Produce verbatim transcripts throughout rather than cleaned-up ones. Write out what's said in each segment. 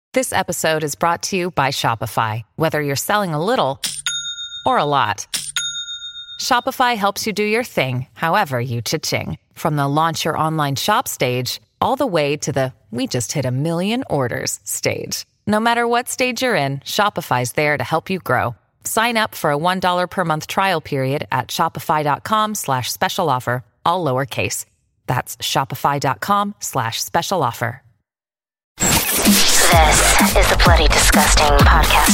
This episode is brought to you by Shopify. Whether you're selling a little or a lot, Shopify helps you do your thing, however you cha-ching. From the launch your online shop stage, all the way to the we just hit a million orders stage. No matter what stage you're in, Shopify's there to help you grow. Sign up for a one dollar per month trial period at shopify.com slash special offer, all lowercase. That's shopify.com slash special offer. This is the Bloody Disgusting Podcast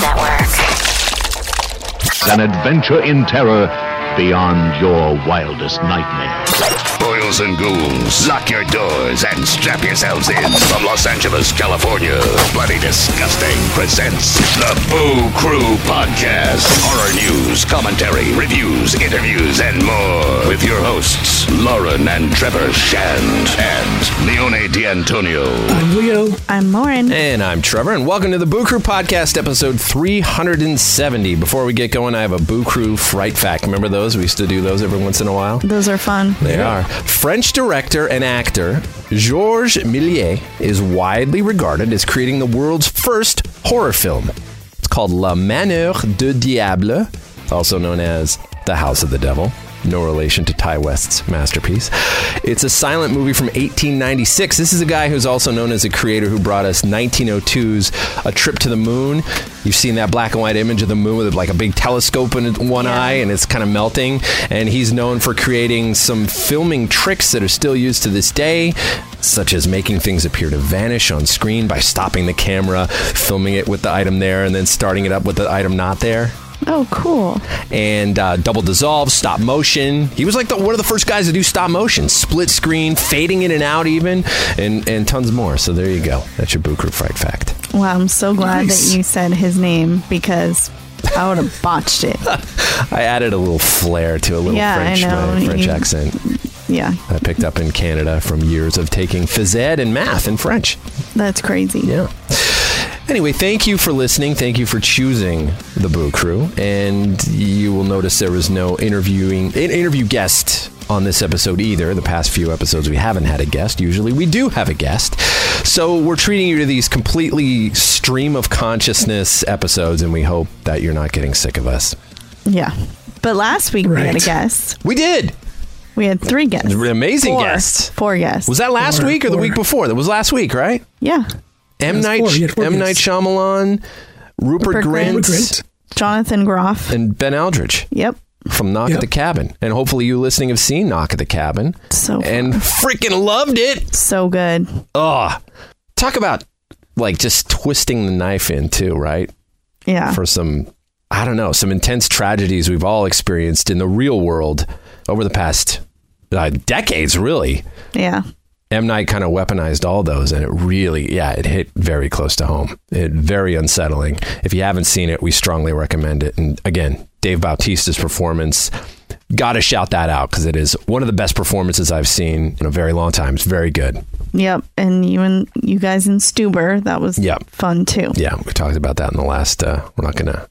Network. An adventure in terror beyond your wildest nightmares. Boils and ghouls, lock your doors and strap yourselves in. From Los Angeles, California, Bloody Disgusting presents the Boo Crew Podcast. Horror news, commentary, reviews, interviews, and more. With your hosts, Lauren and Trevor Shand and Leone D'Antonio. I'm Leo. I'm Lauren. And I'm Trevor, and welcome to the Boo Crew Podcast, episode three hundred seventy. Before we get going, I have a Boo Crew Fright Fact. Remember those? We used to do those every once in a while. Those are fun. They are. French director and actor Georges Méliès is widely regarded as creating the world's first horror film. It's called La Manœur du Diable, also known as The House of the Devil. No relation to Ty West's masterpiece. It's a silent movie from eighteen ninety-six. This is a guy who's also known as a creator who brought us nineteen oh two's A Trip to the Moon. You've seen that black and white image of the moon with like a big telescope in one yeah. eye, and it's kind of melting. And he's known for creating some filming tricks that are still used to this day, such as making things appear to vanish on screen by stopping the camera, filming it with the item there, and then starting it up with the item not there. Oh, cool. And uh, double dissolve, stop motion. He was like the, one of the first guys to do stop motion, split screen, fading in and out even, and, and tons more. So there you go. That's your Boo Crew Fright Fact. Wow, I'm so glad nice. that you said his name because I would have botched it. I added a little flair to a little yeah, French, I know. uh, French you, accent. Yeah. I picked up in Canada from years of taking phys ed and math in French. That's crazy. Yeah. Anyway, thank you for listening. Thank you for choosing the Boo Crew. And you will notice there was no interviewing interview guest on this episode either. The past few episodes, we haven't had a guest. Usually we do have a guest. So we're treating you to these completely stream of consciousness episodes, and we hope that you're not getting sick of us. Yeah. But last week right. we had a guest. We did. We had three guests. Amazing Four. guests. Four guests. Was that last four, week or four. the week before? That was last week, right? Yeah. M. Night, M. Night Shyamalan, Rupert, Rupert Grint, Grint, Jonathan Groff, and Ben Aldridge. Yep. From Knock yep. at the Cabin. And hopefully you listening have seen Knock at the Cabin. So fun. And freaking loved it. So good. Oh, talk about like just twisting the knife in too, right? Yeah. For some, I don't know, some intense tragedies we've all experienced in the real world over the past uh, decades, really. Yeah. M. Night kind of weaponized all those, and it really, yeah, it hit very close to home. It very unsettling. If you haven't seen it, we strongly recommend it. And again, Dave Bautista's performance, got to shout that out because it is one of the best performances I've seen in a very long time. It's very good. Yep. And you and you guys in Stuber, that was yep. fun too. Yeah, we talked about that in the last, uh, we're not going to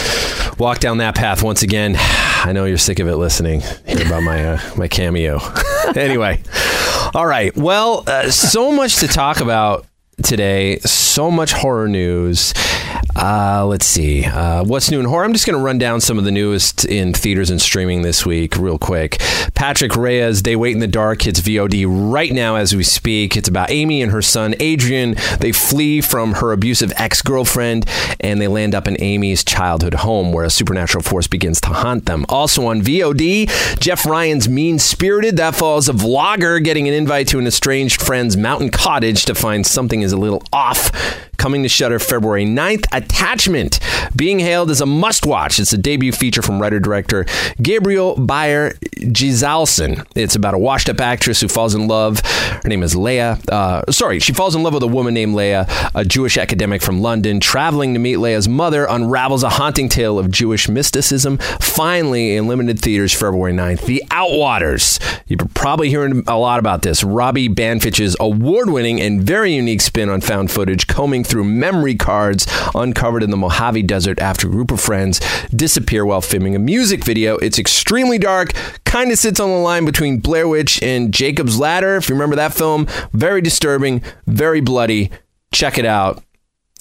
walk down that path once again. I know you're sick of it listening. Hear about my, uh, my cameo. Anyway. All right. Well, uh, so much to talk about today. So much horror news. Uh, let's see. Uh, what's new in horror? I'm just going to run down some of the newest in theaters and streaming this week real quick. Patrick Reyes, They Wait in the Dark, hits V O D right now as we speak. It's about Amy and her son, Adrian. They flee from her abusive ex-girlfriend, and they land up in Amy's childhood home where a supernatural force begins to haunt them. Also on V O D, Jeff Ryan's Mean-Spirited. That follows a vlogger getting an invite to an estranged friend's mountain cottage to find something is a little off. Coming to Shudder February ninth. Attachment, being hailed as a must-watch. It's a debut feature from writer-director Gabriel Bayer Gisalson. It's about a washed-up actress who falls in love. Her name is Leah. Uh, sorry, she falls in love with a woman named Leah, a Jewish academic from London. Traveling to meet Leah's mother unravels a haunting tale of Jewish mysticism. Finally, in limited theaters February ninth, The Outwaters. You're probably hearing a lot about this. Robbie Banfich's award-winning and very unique spin on found footage, combing through memory cards uncovered in the Mojave Desert after a group of friends disappear while filming a music video. It's extremely dark, kind of sits on the line between Blair Witch and Jacob's Ladder, if you remember that film. Very disturbing, very bloody. Check it out.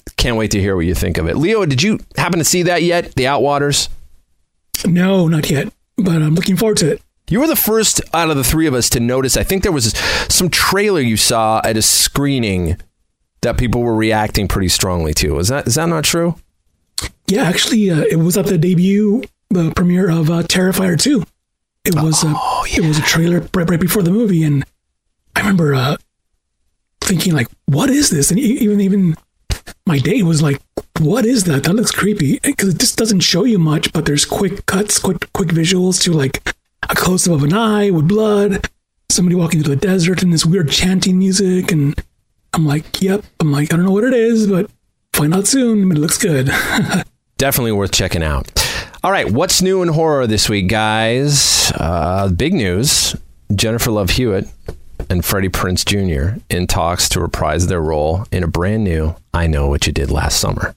can't wait to hear what you think of it. Leo, did you happen to see that yet? The Outwaters? No, not yet, but I'm looking forward to it. You were the first out of the three of us to notice. I think there was some trailer you saw at a screening that people were reacting pretty strongly to. Is that is that not true? Yeah, actually, uh, it was at the debut uh, premiere of uh, Terrifier two. It was uh, Oh, yeah. it was a trailer right, right before the movie, and I remember uh, thinking like, "What is this?" And e- even even my date was like, "What is that? That looks creepy." Because it just doesn't show you much, but there's quick cuts, quick quick visuals to like a close up of an eye with blood, somebody walking through the desert, and this weird chanting music, and I'm like, "Yep." I'm like, "I don't know what it is, but find out soon." But it looks good. Definitely worth checking out. All right, what's new in horror this week, guys? Uh, big news. Jennifer Love Hewitt and Freddie Prinze Junior in talks to reprise their role in a brand new I Know What You Did Last Summer.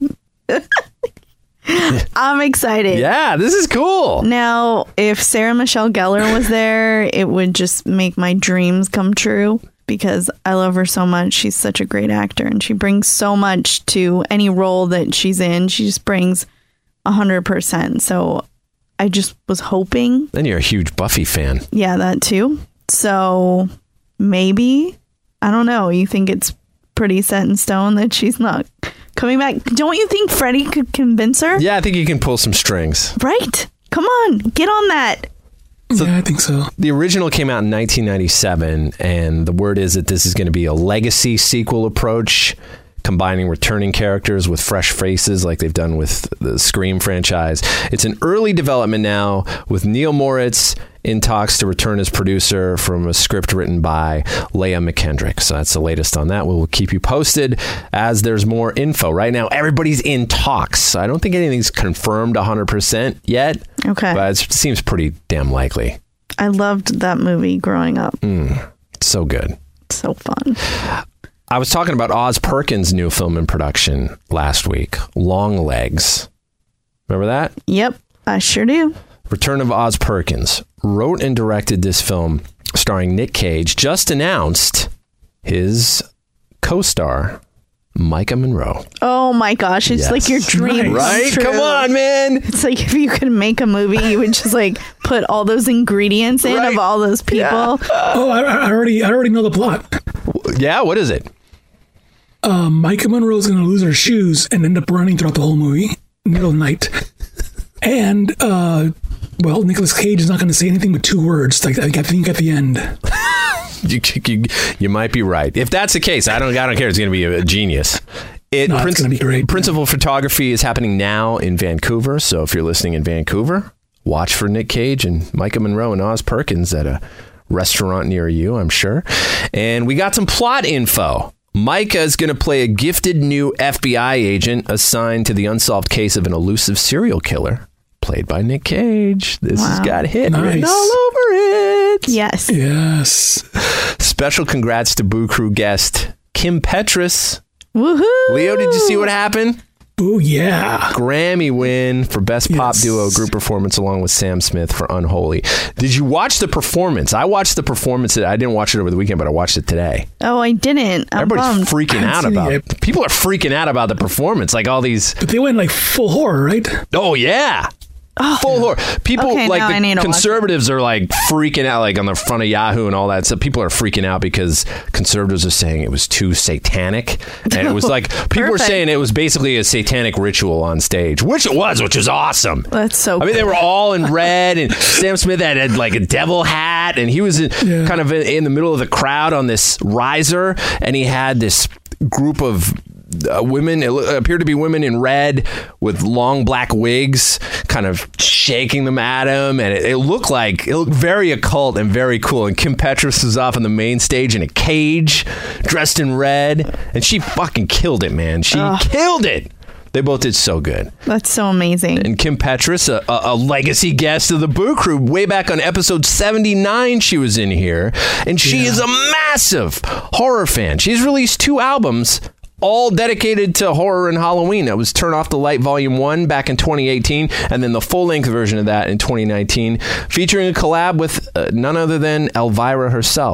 I'm excited. Yeah, this is cool. Now, if Sarah Michelle Gellar was there, it would just make my dreams come true because I love her so much. She's such a great actor and she brings so much to any role that she's in. She just brings one hundred percent. So I just was hoping. And you're a huge Buffy fan. Yeah, that too. So maybe, I don't know. You think it's pretty set in stone that she's not coming back? Don't you think Freddie could convince her? Yeah, I think you can pull some strings. Right. Come on, get on that. So yeah, I think so. The original came out in nineteen ninety-seven, and the word is that this is going to be a legacy sequel approach, combining returning characters with fresh faces like they've done with the Scream franchise. It's an early development now with Neil Moritz in talks to return as producer from a script written by Leah McKendrick. So that's the latest on that. We'll keep you posted as there's more info. Right now, everybody's in talks. I don't think anything's confirmed one hundred percent yet. Okay. But it seems pretty damn likely. I loved that movie growing up. Mm, so good. So fun. I was talking about Oz Perkins' new film in production last week, Long Legs. Remember that? Yep, I sure do. Return of Oz Perkins wrote and directed this film starring Nick Cage, just announced his co-star, Micah Monroe. Oh my gosh, it's Yes. like your dream. Nice. Right? True. Come on, man. It's like if you could make a movie, you would just like put all those ingredients in Right. of all those people. Oh, I, I already I already know the plot. Yeah, what is it? Uh, Micah Monroe is going to lose her shoes and end up running throughout the whole movie, middle of the night. And, uh, well, Nicolas Cage is not going to say anything but two words, like I think at the end. You, you, you might be right. If that's the case, I don't I don't care. It's going to be a genius. It, No, it's gonna be great. Principal photography is happening now in Vancouver. So if you're listening in Vancouver, watch for Nick Cage and Micah Monroe and Oz Perkins at a restaurant near you, I'm sure. And we got some plot info. Micah is going to play a gifted new F B I agent assigned to the unsolved case of an elusive serial killer, played by Nick Cage. This Wow. has got hit Nice. written all over it. Yes. Yes. Special congrats to Boo Crew guest Kim Petras. Woohoo. Leo, did you see what happened? Oh, yeah. Grammy win for Best Pop Yes. Duo Group Performance along with Sam Smith for Unholy. Did you watch the performance? I watched the performance. I didn't watch it over the weekend, but I watched it today. Oh, I didn't. I'm Everybody's bummed. freaking I out haven't about seen it. it. People are freaking out about the performance. Like all these. But they went like full horror, right? Oh, yeah. Full horror. People Okay, like now I need the to watch conservatives are like freaking out, like on the front of Yahoo and all that. So people are freaking out because conservatives are saying it was too satanic, and it was like people were Perfect. saying it was basically a satanic ritual on stage, which it was, which was awesome. That's so I mean, they cool. were all in red, and Sam Smith had, had like a devil hat, and he was in, Yeah. kind of in, in the middle of the crowd on this riser, and he had this group of uh, women, it appeared to be women in red with long black wigs, kind of shaking them at him, and it, it looked like it looked very occult and very cool. And Kim Petras was off on the main stage in a cage, dressed in red, and she fucking killed it, man. She killed it. They both did so good. That's so amazing. And Kim Petras, a, a, a legacy guest of the Boo Crew, way back on episode seventy-nine, she was in here. And she Yeah. is a massive horror fan. She's released two albums, all dedicated to horror and Halloween. That was Turn Off the Light Volume one back in twenty eighteen, and then the full-length version of that in twenty nineteen, featuring a collab with uh, none other than Elvira herself.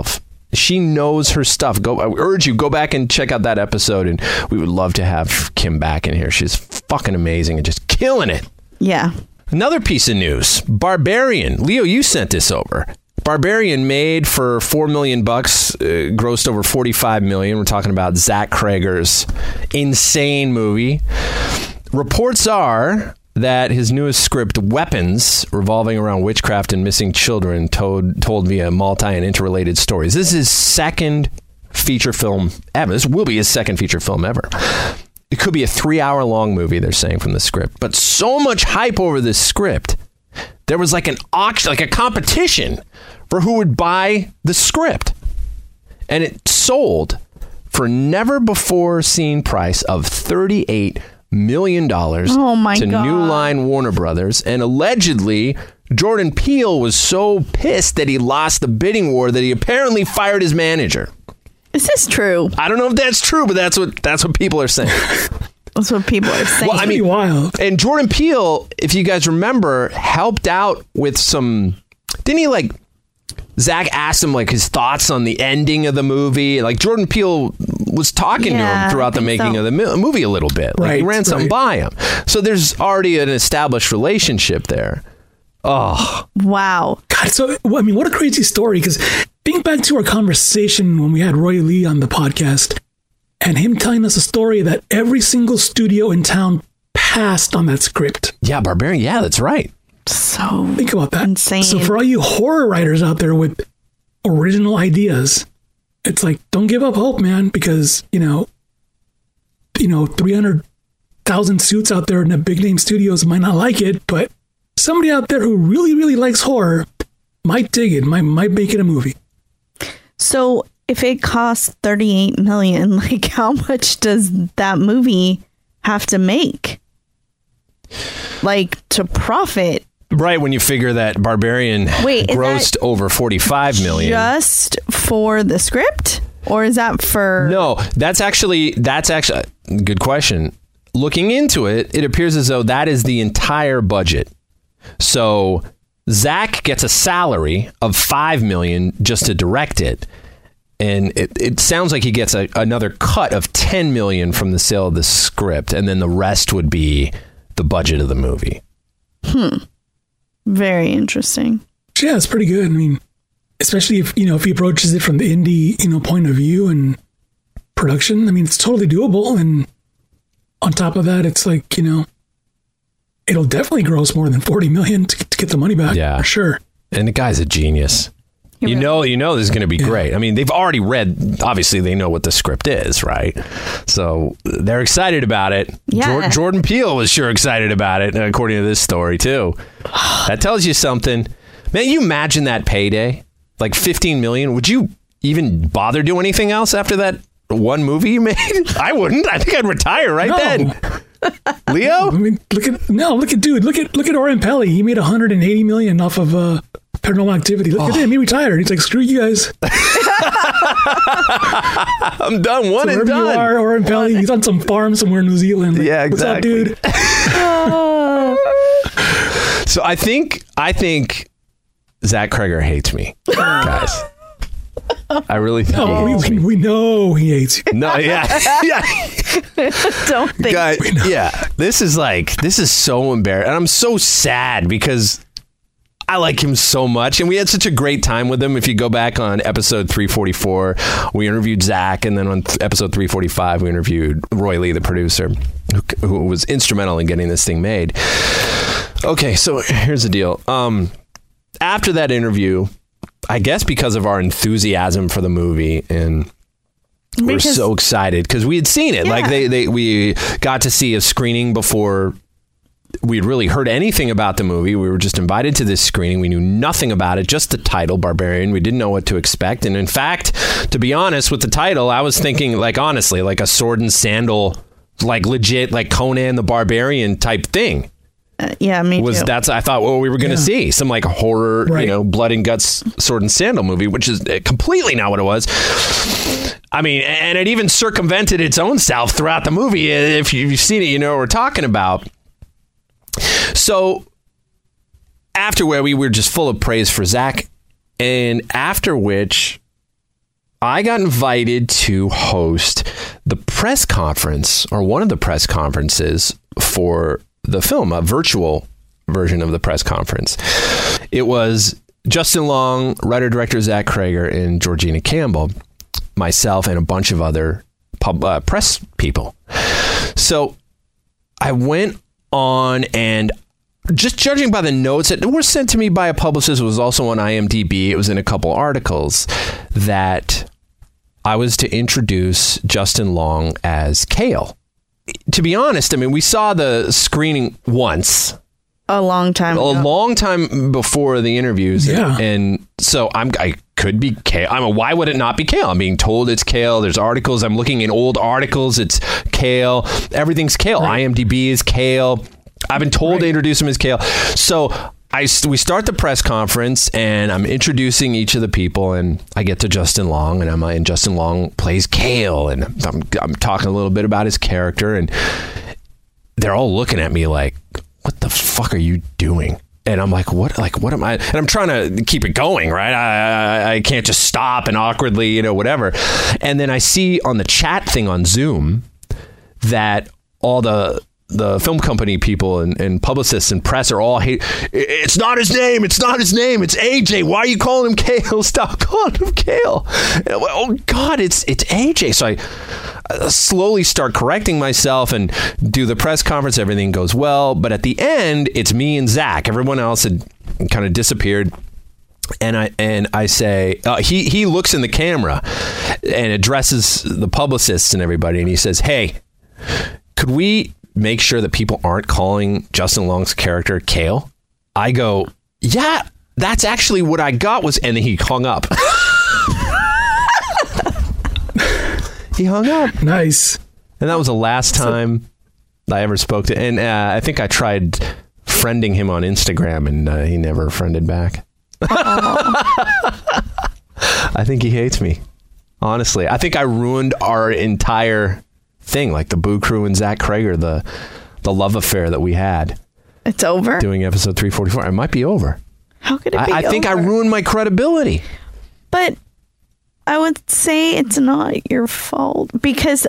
She knows her stuff. Go, I urge you, go back and check out that episode, and we would love to have Kim back in here. She's fucking amazing and just killing it. Yeah. Another piece of news. Barbarian. Leo, you sent this over. Barbarian made for four million bucks, uh, grossed over forty-five million. We're talking about Zach Cregger's insane movie. Reports are that his newest script, Weapons, revolving around witchcraft and missing children, told, told via multi and interrelated stories. This is his second feature film ever. This will be his second feature film ever. It could be a three-hour long movie, they're saying, from the script. But so much hype over this script, there was like an auction, like a competition for who would buy the script. And it sold for never-before-seen price of thirty-eight million dollars oh my to God. New Line Warner Brothers. And allegedly, Jordan Peele was so pissed that he lost the bidding war that he apparently fired his manager. Is this true? I don't know if that's true, but that's what that's what people are saying. That's what people are saying. Well, I mean, wild. And Jordan Peele, if you guys remember, helped out with some. Didn't he like? Zach asked him like his thoughts on the ending of the movie. Like Jordan Peele was talking Yeah, to him throughout I the think making so. of the mi- movie a little bit. Like he Right, ran something right. by him. So there's already an established relationship there. Oh, wow. God, so I mean, what a crazy story. Because think back to our conversation when we had Roy Lee on the podcast, and him telling us a story that every single studio in town passed on that script. yeah, Barbarian. Yeah, that's right. So Think about that. insane. So for all you horror writers out there with original ideas, it's like, don't give up hope, man, because, you know, you know, three hundred thousand suits out there in the big name studios might not like it, but somebody out there who really, really likes horror might dig it, might, might make it a movie. So if it costs thirty-eight million, like how much does that movie have to make? Like to profit? Right when you figure that Barbarian Wait, is grossed that over forty-five million. Just for the script? Or is that for No, that's actually that's actually good question. Looking into it, it appears as though that is the entire budget. So Zach gets a salary of five million just to direct it. And it, it sounds like he gets a, another cut of ten million from the sale of the script, and then the rest would be the budget of the movie. Hmm. Very interesting. Yeah, it's pretty good. I mean, especially if, you know, if he approaches it from the indie, you know, point of view and production, I mean, it's totally doable. And on top of that, it's like, you know, it'll definitely gross more than forty million to, to get the money back. Yeah. For sure. And the guy's a genius. You know, you know, this is going to be Yeah. great. I mean, they've already read. Obviously, they know what the script is, right? So they're excited about it. Yeah. Jor- Jordan Peele was sure excited about it, according to this story too. That tells you something, man. You imagine that payday, like fifteen million. Would you even bother do anything else after that one movie you made? I wouldn't. I think I'd retire right No. then. I Leo, mean, look at, no, look at, dude, look at, look at Oren Peli. He made one hundred eighty million off of uh, Paranormal Activity. Look at him. He retired. He's like, screw you guys. I'm done. One So and wherever you done. are, Oren Peli, he's on some farm somewhere in New Zealand. Like, Yeah, What's up, exactly. dude? So I think I think Zach Cregger hates me, guys. I really think No, he we, hates we, me. we know he hates you. No, yeah, yeah, Don't think guys, yeah. This is like this is so embarrassing, and I'm so sad because I like him so much, and we had such a great time with him. If you go back on episode three forty-four, we interviewed Zach, and then on th- episode three forty-five, we interviewed Roy Lee, the producer, who, who was instrumental in getting this thing made. Okay, so here's the deal. Um, after that interview, I guess because of our enthusiasm for the movie, and we're Because- so excited because we had seen it. Like Yeah. they, they, we got to see a screening before we'd really heard anything about the movie. We were just invited to this screening. We knew nothing about it, just the title, Barbarian. We didn't know what to expect. And in fact, to be honest, with the title, I was thinking, like, honestly, like a sword and sandal, like legit, like Conan the Barbarian type thing. Uh, yeah, me Was too. that's I thought well we were going to Yeah. see some like horror, you Right. know, blood and guts sword and sandal movie, which is completely not what it was. I mean, and it even circumvented its own self throughout the movie. If you've seen it, you know what we're talking about. So after where we were just full of praise for Zach, and after which I got invited to host the press conference, or one of the press conferences for the film, a virtual version of the press conference. It was Justin Long, writer-director Zach Cregger, and Georgina Campbell, myself, and a bunch of other pub, uh, press people. So I went on, and just judging by the notes that were sent to me by a publicist, it was also on I M D B. It was in a couple articles that I was to introduce Justin Long as Kale. To be honest, I mean, we saw the screening once. A long time A ago. long time before the interviews. Yeah. And, and so I'm, I could be Kale. I mean, why would it not be Kale? I'm being told it's Kale. There's articles. I'm looking in old articles. It's Kale. Everything's Kale. Right. I M D B is Kale. I've been told Right. to introduce him as Kale. So I, we start the press conference, and I'm introducing each of the people, and I get to Justin Long, and I'm and Justin Long plays Kale, and I'm, I'm talking a little bit about his character, and they're all looking at me like, what the fuck are you doing? And I'm like, what, like, what am I? And I'm trying to keep it going, right? I, I, I can't just stop and awkwardly, you know, whatever. And then I see on the chat thing on Zoom that all the, the film company people and, and publicists and press are all hate. It's not his name. It's not his name. It's A J. Why are you calling him Kale? Stop calling him Kale. Oh God, it's, it's A J. So I, I slowly start correcting myself and do the press conference. Everything goes well. But at the end, it's me and Zach. Everyone else had kind of disappeared. And I and I say, uh, he, he looks in the camera and addresses the publicists and everybody. And he says, hey, could we make sure that people aren't calling Justin Long's character Kale? I go, yeah, that's actually what I got was, and then he hung up. He hung up. Nice. And that was the last time I ever spoke to, and uh, I think I tried friending him on Instagram, and uh, he never friended back. I think he hates me. Honestly, I think I ruined our entire thing, like the Boo Crew and Zach Cregger, the the love affair that we had It's over? doing episode three forty-four. It might be over. How could it be I, I think I over? ruined my credibility. But I would say it's not your fault, because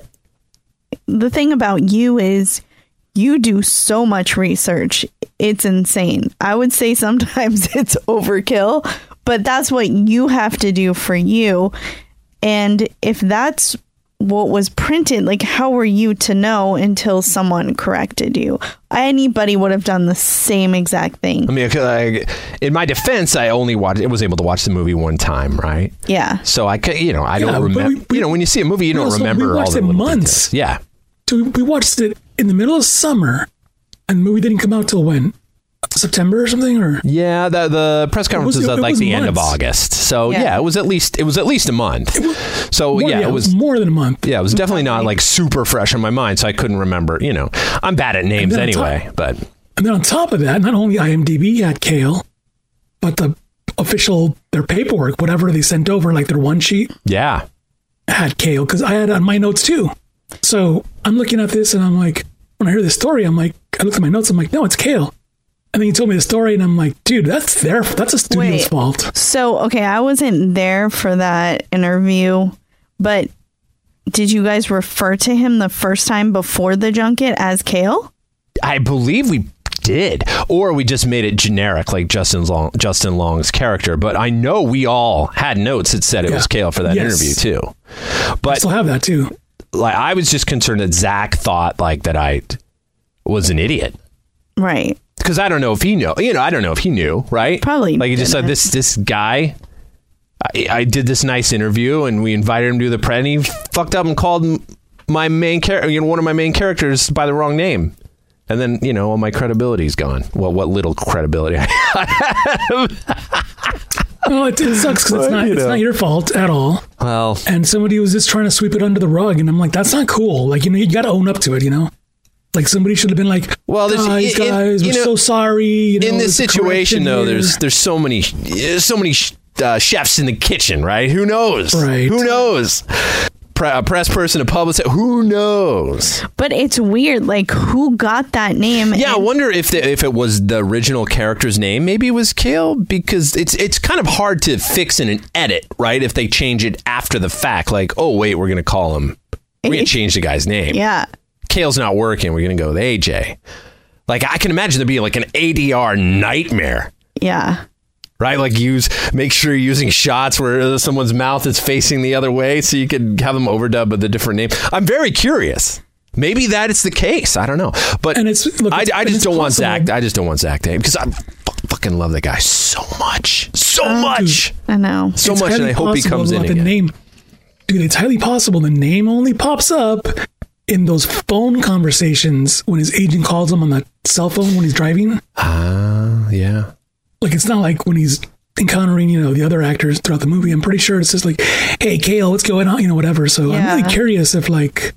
the thing about you is you do so much research. It's insane. I would say sometimes it's overkill, but that's what you have to do for you. And if that's what was printed, like, how were you to know until someone corrected you? Anybody would have done the same exact thing. I mean, I, in my defense, I only watched. I was able to watch the movie one time, right? Yeah. So I, could, you know, I Yeah, don't but remember. we- we- you know, when you see a movie, you we don't also- we remember all watched the it little months. details. Yeah. So we, we watched it in the middle of summer, and the movie didn't come out till when? September or something? Or Yeah, the the press conference was- was at it like was the end of months. August. So yeah. Yeah. it was at least it was at least a month. So more, yeah, it was more than a month. yeah, it was definitely not like super fresh in my mind, so I couldn't remember, you know. I'm bad at names then on top- anyway, but And then on top of that, not only I M D B had Kale, but the official, their paperwork, whatever they sent over, like their one sheet, yeah. had Kale, because I had it on my notes too. So I'm looking at this and I'm like, when I hear this story, I'm like, I look at my notes, I'm like, no, it's Kale. And then you told me the story and I'm like, dude, that's their, that's a studio's Wait. fault. So, okay, I wasn't there for that interview, but did you guys refer to him the first time before the junket as Kale? I believe we did, or we just made it generic, like Justin Long, Justin Long's character. But I know we all had notes that said it Yeah. was Kale for that Yes. interview too. I But still have that too. like, I was just concerned that Zach thought like that I was an idiot. Right. Because I don't know if he knew, you know, I don't know if he knew, right? Probably Like he just said, didn't. this this guy, I, I did this nice interview and we invited him to the press and he fucked up and called m- my main character, you know, one of my main characters by the wrong name. And then, you know, all my credibility's gone. Well, what little credibility I have. Well, it, it sucks because it's Well, not, you it's know. not your fault at all. Well, And somebody was just trying to sweep it under the rug. And I'm like, that's not cool. Like, you know, you got to own up to it, you know? Like somebody should have been like, Well, there's- guys, in- guys, you we're know, so sorry. You know, in this there's a situation, correction though, here." there's there's so many there's so many uh, chefs in the kitchen, right? Who knows? Right. Who knows? pre- a press person, a publicist. Who knows? But it's weird. Like, who got that name? Yeah, and- I wonder if the, if it was the original character's name. Maybe it was Kale, because it's it's kind of hard to fix in an edit, right? If they change it after the fact, like, oh wait, we're gonna call him. We're gonna change the guy's name. Yeah. Kale's not working. We're gonna go with A J. Like, I can imagine there being like an A D R nightmare. Yeah. Right? Like, use make sure you're using shots where someone's mouth is facing the other way so you could have them overdub with a different name. I'm very curious. Maybe that is the case. I don't know. But And it's, look, I, it's, I and just it's don't want possible. Zach. I just don't want Zach to because I f- fucking love that guy so much. So Oh, much. I know. So It's much. And highly I hope he possible comes in that the again. name, dude, it's highly possible the name only pops up in those phone conversations when his agent calls him on the cell phone when he's driving. Ah, uh, yeah. Like, it's not like when he's encountering, you know, the other actors throughout the movie. I'm pretty sure it's just like, hey, Kale, what's going on? You know, whatever. So Yeah. I'm really curious if, like,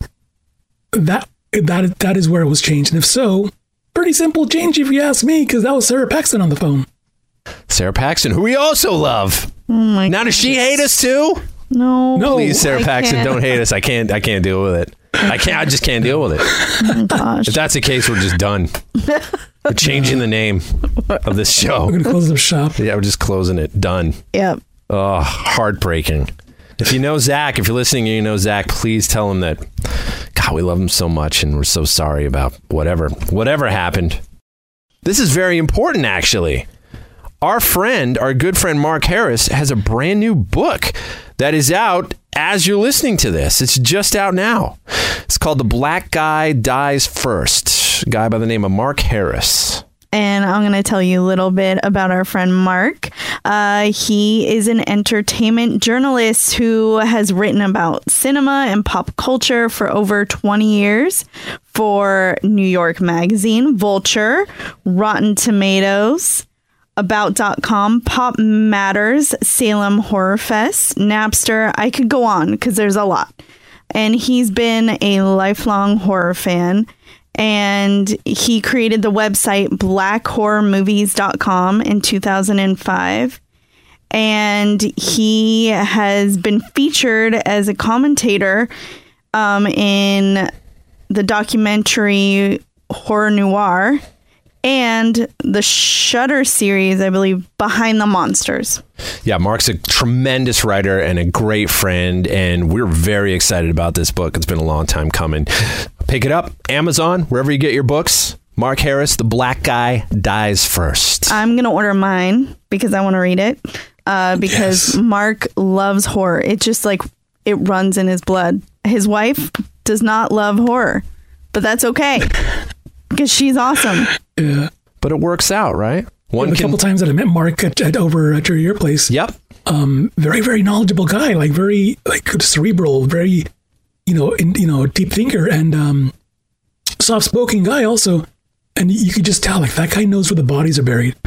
that that that is where it was changed. And if so, pretty simple change if you ask me, because that was Sarah Paxton on the phone. Sarah Paxton, who we also love. Oh my Now, does she hate us too? No. No. Please, Sarah I Paxton, can't. don't hate us. I can't. I can't deal with it. I can't. I just can't deal with it. Oh, gosh. If that's the case, we're just done. We're changing the name of this show. We're going to close the shop. Yeah, we're just closing it. Done. Yep. Oh, heartbreaking. If you know Zach, if you're listening and you know Zach, please tell him that, God, we love him so much and we're so sorry about whatever, whatever happened. This is very important, actually. Our friend, our good friend Mark Harris, has a brand new book that is out as you're listening to this. It's just out now. It's called The Black Guy Dies First. A guy by the name of Mark Harris. And I'm going to tell you a little bit about our friend Mark. Uh, he is an entertainment journalist who has written about cinema and pop culture for over twenty years for New York Magazine, Vulture, Rotten Tomatoes, About dot com, Pop Matters, Salem Horror Fest, Napster. I could go on because there's a lot. And he's been a lifelong horror fan. And he created the website black horror movies dot com in two thousand five. And he has been featured as a commentator um, in the documentary Horror Noir and the Shudder series, I believe, Behind the Monsters. Yeah, Mark's a tremendous writer and a great friend, and we're very excited about this book. It's been a long time coming. Pick it up, Amazon, wherever you get your books. Mark Harris, The Black Guy Dies First. I'm going to order mine because I want to read it. Uh, because Yes. Mark loves horror. It just like it runs in his blood. His wife does not love horror, but that's okay because she's awesome. Yeah. But it works out, right? One a can. couple times that I met Mark at, at over at your, your place. Yep. Um, very, very knowledgeable guy, like very like cerebral, very, you know, in, you know, deep thinker and um, soft spoken guy also. And you could just tell, like, that guy knows where the bodies are buried.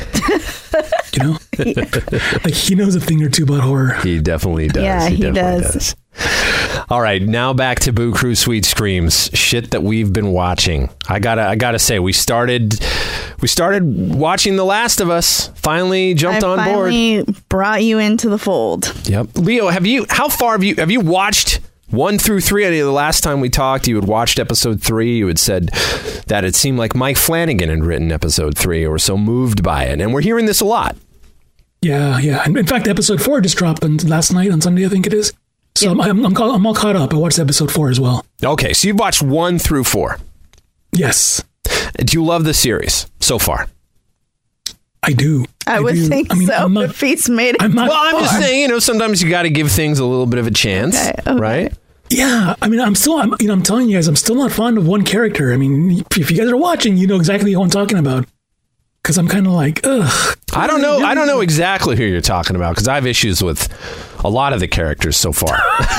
You know, like he knows a thing or two about horror. He definitely does. Yeah, he definitely does. All right, now back to Boo Crew Sweet Screams, shit that we've been watching. I gotta, I gotta say, we started, we started watching The Last of Us. Finally jumped I on finally board. brought you into the fold. Yep. Leo, have you? How far have you? Have you watched one through three? I mean, the last time we talked, you had watched episode three. You had said that it seemed like Mike Flanagan had written episode three, or were so moved by it, and we're hearing this a lot. Yeah, yeah. And in fact, episode four just dropped on last night on Sunday, I think it is. So I'm, I'm, I'm, caught, I'm all caught up. I watched episode four as well. Okay, so you've watched one through four. Yes, Do you love the series so far? I do. I, would do. think I mean, so. I'm not, if he's made it. I'm not, Well, I'm just I'm- saying, you know, sometimes you got to give things a little bit of a chance, Okay, okay. right? Yeah, I mean, I'm still, I'm, you know, I'm telling you guys, I'm still not fond of one character. I mean, if you guys are watching, you know exactly who I'm talking about. Because I'm kind of like, ugh. I don't know. I don't know exactly who you're talking about because I have issues with a lot of the characters so far.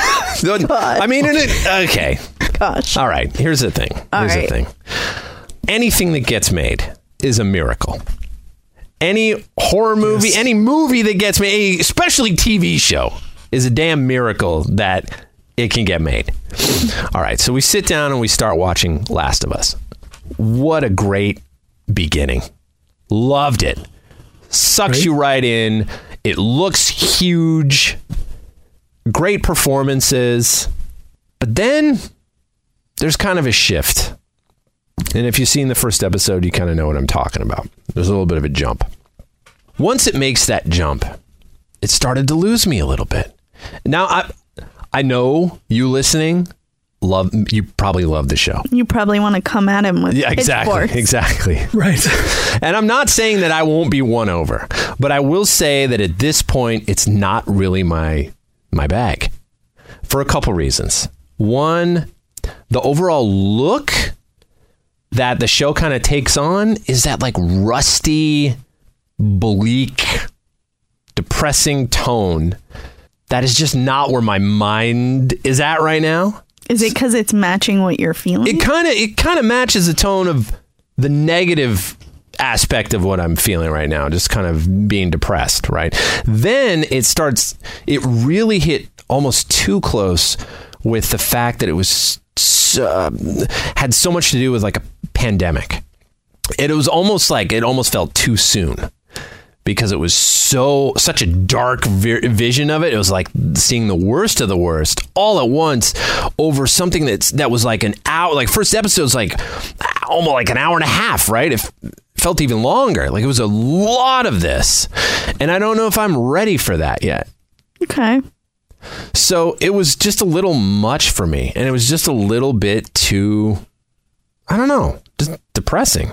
I mean, in it, okay. Gosh. All right. Here's the thing. All Here's right. the thing. Anything that gets made is a miracle. Any horror movie, Yes. any movie that gets made, especially T V show, is a damn miracle that it can get made. All right. So we sit down and we start watching Last of Us. What a great beginning. Loved it. Sucks Right. you right in. It looks huge. Great performances. But then there's kind of a shift. And if you've seen the first episode, you kind of know what I'm talking about. There's a little bit of a jump. Once it makes that jump, it started to lose me a little bit. Now, I I know you listening, love you probably love the show. You probably want to come at him with yeah, exactly, pitchforks. exactly. Right. And I'm not saying that I won't be won over, but I will say that at this point, it's not really my my bag for a couple reasons. One, the overall look that the show kind of takes on is that like rusty, bleak, depressing tone that is just not where my mind is at right now. Is it because it's matching what you're feeling? It kind of it kind of matches the tone of the negative aspect of what I'm feeling right now, just kind of being depressed, right? Then it starts, it really hit almost too close with the fact that it was uh, had so much to do with like a pandemic. It was almost like it almost felt too soon because it was so such a dark vi- vision of it. It was like seeing the worst of the worst all at once over something that's that was like an hour. Like first episode was like almost like an hour and a half, right? It felt even longer. Like it was a lot of this, and I don't know if I'm ready for that yet. Okay. So it was just a little much for me, and it was just a little bit too, I don't know, just depressing.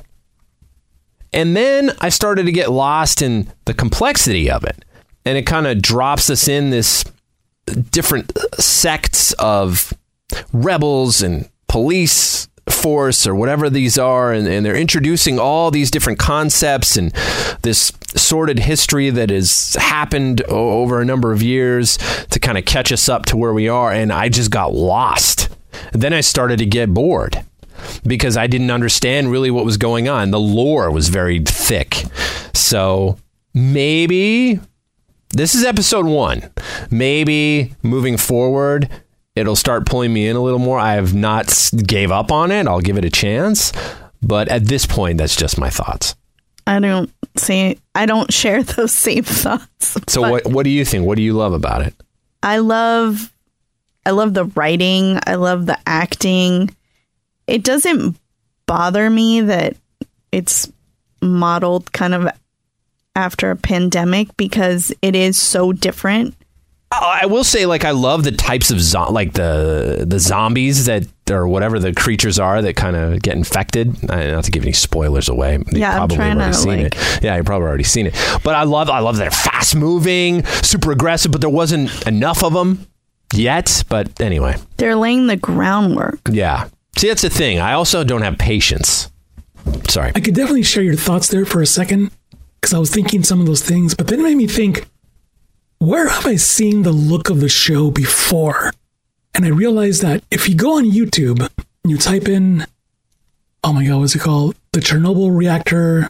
And then I started to get lost in the complexity of it, and it kind of drops us in this different sects of rebels and police force or whatever these are, and, and they're introducing all these different concepts and this sordid history that has happened o- over a number of years to kind of catch us up to where we are. And I just got lost. And then I started to get bored because I didn't understand really what was going on. The lore was very thick. So maybe this is episode one. Maybe moving forward, it'll start pulling me in a little more. I have not gave up on it. I'll give it a chance. But at this point, that's just my thoughts. I don't say I don't share those same thoughts. So what what do you think? What do you love about it? I love I love the writing. I love the acting. It doesn't bother me that it's modeled kind of after a pandemic because it is so different. I will say, like, I love the types of zo- like the the zombies that or whatever the creatures are that kind of get infected. Uh, not to give any spoilers away. You've yeah, probably I'm trying already to seen like. it. Yeah, you've probably already seen it. But I love I love they're fast moving, super aggressive, but there wasn't enough of them yet. But anyway, They're laying the groundwork. yeah. See, that's the thing. I also don't have patience. Sorry. I could definitely share your thoughts there for a second because I was thinking some of those things, but then it made me think, where have I seen the look of the show before? And I realized that if you go on YouTube and you type in, oh my God, what's it called? The Chernobyl reactor.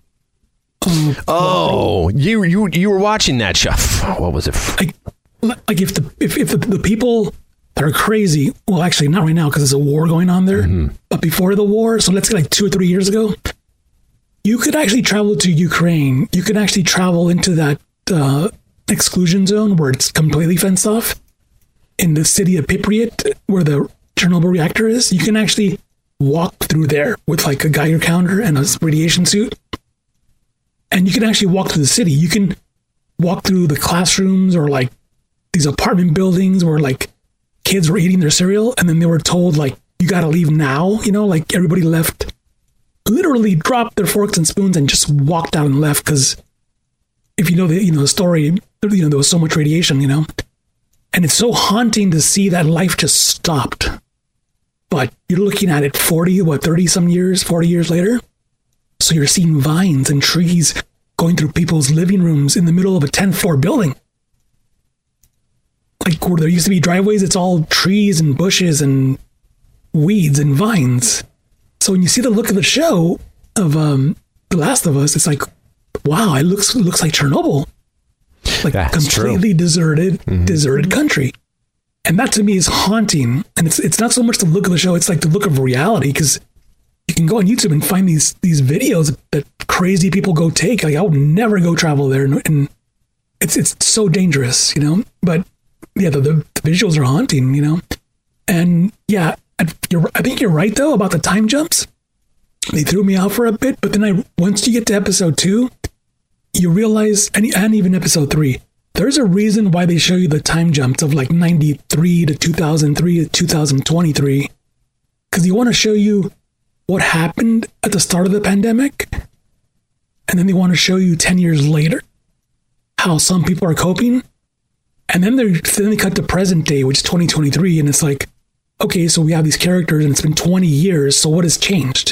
Uh, Oh, you you you were watching that show. What was it? like, like if the if, if the, the people that are crazy, well, actually not right now because there's a war going on there, Mm-hmm. but before the war, so let's say like two or three years ago, you could actually travel to Ukraine. You could actually travel into that uh, exclusion zone where it's completely fenced off in the city of Pripyat, where the Chernobyl reactor is. You can actually walk through there with like a Geiger counter and a radiation suit. And you can actually walk through the city. You can walk through the classrooms or like these apartment buildings where like kids were eating their cereal and then they were told like, you got to leave now. You know, like everybody left, literally dropped their forks and spoons and just walked out and left. Cause if you know the, you know, the story, you know, there was so much radiation, you know, and it's so haunting to see that life just stopped. But you're looking at it forty, what, thirty some years, forty years later. So you're seeing vines and trees going through people's living rooms in the middle of a tenth floor building. Like where there used to be driveways, it's all trees and bushes and weeds and vines. So when you see the look of the show of um, The Last of Us, it's like, wow, it looks it looks like Chernobyl. Like That's completely true. deserted, Mm-hmm. deserted country. And that to me is haunting. And it's it's not so much the look of the show, it's like the look of reality, because you can go on YouTube and find these these videos that crazy people go take. Like I would never go travel there, and, and it's it's so dangerous, you know. But yeah, the, the, the visuals are haunting, you know. And yeah, I, you're, I think you're right though about the time jumps. They threw me out for a bit, but then I once you get to episode two, you realize, and, and even episode three, there's a reason why they show you the time jumps of like ninety-three to two thousand three to two thousand twenty-three, because you want to show you what happened at the start of the pandemic, and then they want to show you ten years later how some people are coping, and then they then they cut to present day, which is twenty twenty-three, and it's like, okay, so we have these characters, and it's been twenty years, so what has changed?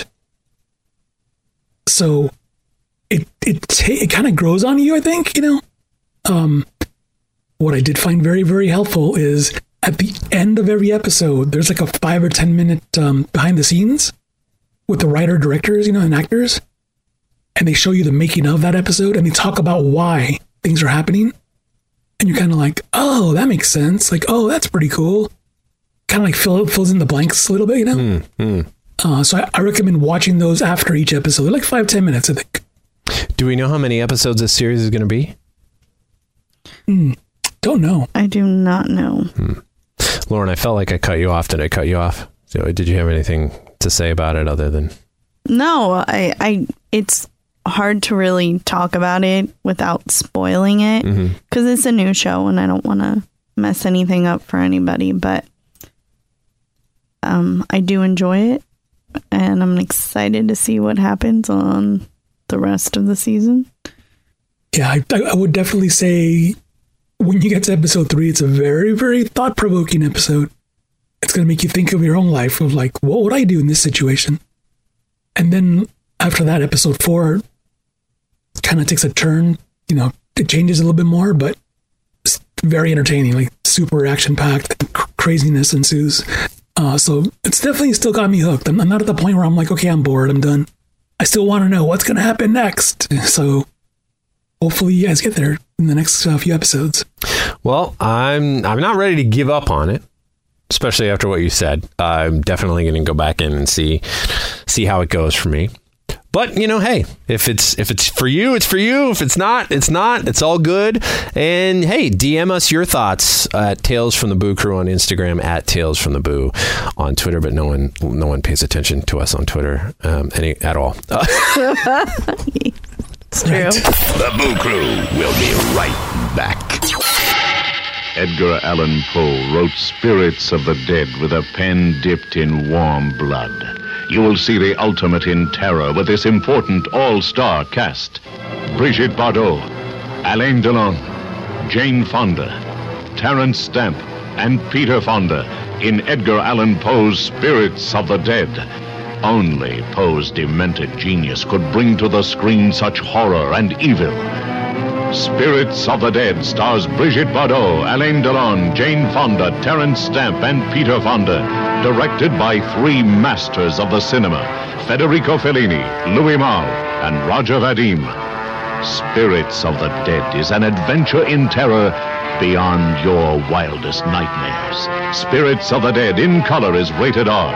So it it it kind of grows on you, I think, you know. Um, what I did find very, very helpful is at the end of every episode, there's like a five or ten minute um, behind the scenes with the writer, directors, you know, and actors, and they show you the making of that episode, and they talk about why things are happening, and you're kind of like, oh, that makes sense. Like, oh, that's pretty cool. Kind of like fill, fills in the blanks a little bit, you know. Mm, mm. Uh, so I, I recommend watching those after each episode. They're like five, ten minutes, I think. Do we know how many episodes this series is going to be? Mm, don't know. I do not know. Hmm. Lauren, I felt like I cut you off. Did I cut you off? So, did you have anything to say about it other than? No, I, I. It's hard to really talk about it without spoiling it because mm-hmm. it's a new show and I don't want to mess anything up for anybody. But um, I do enjoy it, and I'm excited to see what happens on the rest of the season. Yeah, I, I would definitely say when you get to episode three, it's a very, very thought-provoking episode. It's going to make you think of your own life of like, what would I do in this situation? And then after that, episode four kind of takes a turn. You know, it changes a little bit more, but it's very entertaining, like super action-packed. Craziness ensues. Uh, so it's definitely still got me hooked. I'm, I'm not at the point where I'm like, okay, I'm bored, I'm done. I still want to know what's going to happen next. So hopefully you guys get there in the next uh, few episodes. Well, I'm I'm not ready to give up on it, especially after what you said. I'm definitely going to go back in and see see how it goes for me. But, you know, hey, if it's if it's for you, it's for you. If it's not, it's not. It's all good. And, hey, D M us your thoughts at Tales from the Boo Crew on Instagram, at Tales from the Boo on Twitter. But no one no one pays attention to us on Twitter um, any at all. It's true. The Boo Crew will be right back. Edgar Allan Poe wrote Spirits of the Dead with a pen dipped in warm blood. You will see the ultimate in terror with this important all-star cast. Brigitte Bardot, Alain Delon, Jane Fonda, Terence Stamp, and Peter Fonda in Edgar Allan Poe's Spirits of the Dead. Only Poe's demented genius could bring to the screen such horror and evil. Spirits of the Dead stars Brigitte Bardot, Alain Delon, Jane Fonda, Terence Stamp, and Peter Fonda. Directed by three masters of the cinema, Federico Fellini, Louis Malle, and Roger Vadim. Spirits of the Dead is an adventure in terror beyond your wildest nightmares. Spirits of the Dead in color is rated R.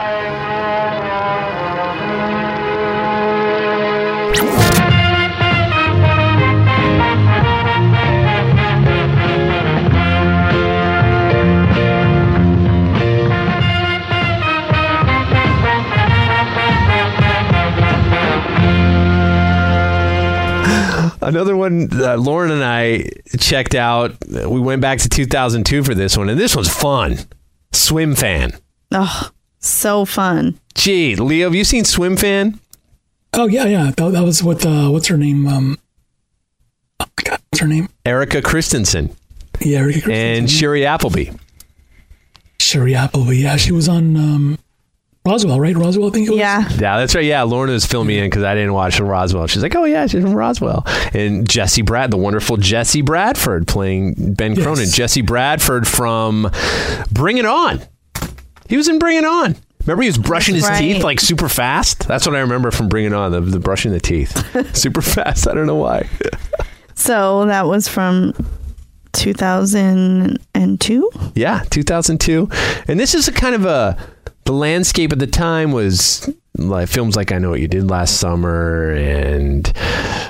Another one uh, Lauren and I checked out. We went back to two thousand two for this one, and this one's fun. Swim Fan. Oh, so fun. Gee, Leo, have you seen Swim Fan? Oh, yeah, yeah. That, that was what, uh, what's her name? Um, oh, my God, what's her name? Erica Christensen. Yeah, Erica Christensen. And Sherry Appleby. Sherry Appleby, yeah. She was on um, Roswell, right? Roswell, I think it was? Yeah. Yeah, that's right. Yeah, Lauren was filming in because I didn't watch Roswell. She's like, oh, yeah, she's from Roswell. And Jesse Brad, the wonderful Jesse Bradford playing Ben yes. Cronin. Jesse Bradford from Bring It On. He was in Bring It On. Remember he was brushing his right. teeth like super fast? That's what I remember from Bring It On, the, the brushing the teeth. Super fast. I don't know why. So that was from two thousand two? Yeah, two thousand two. And this is a kind of a... The landscape at the time was like films like I Know What You Did Last Summer and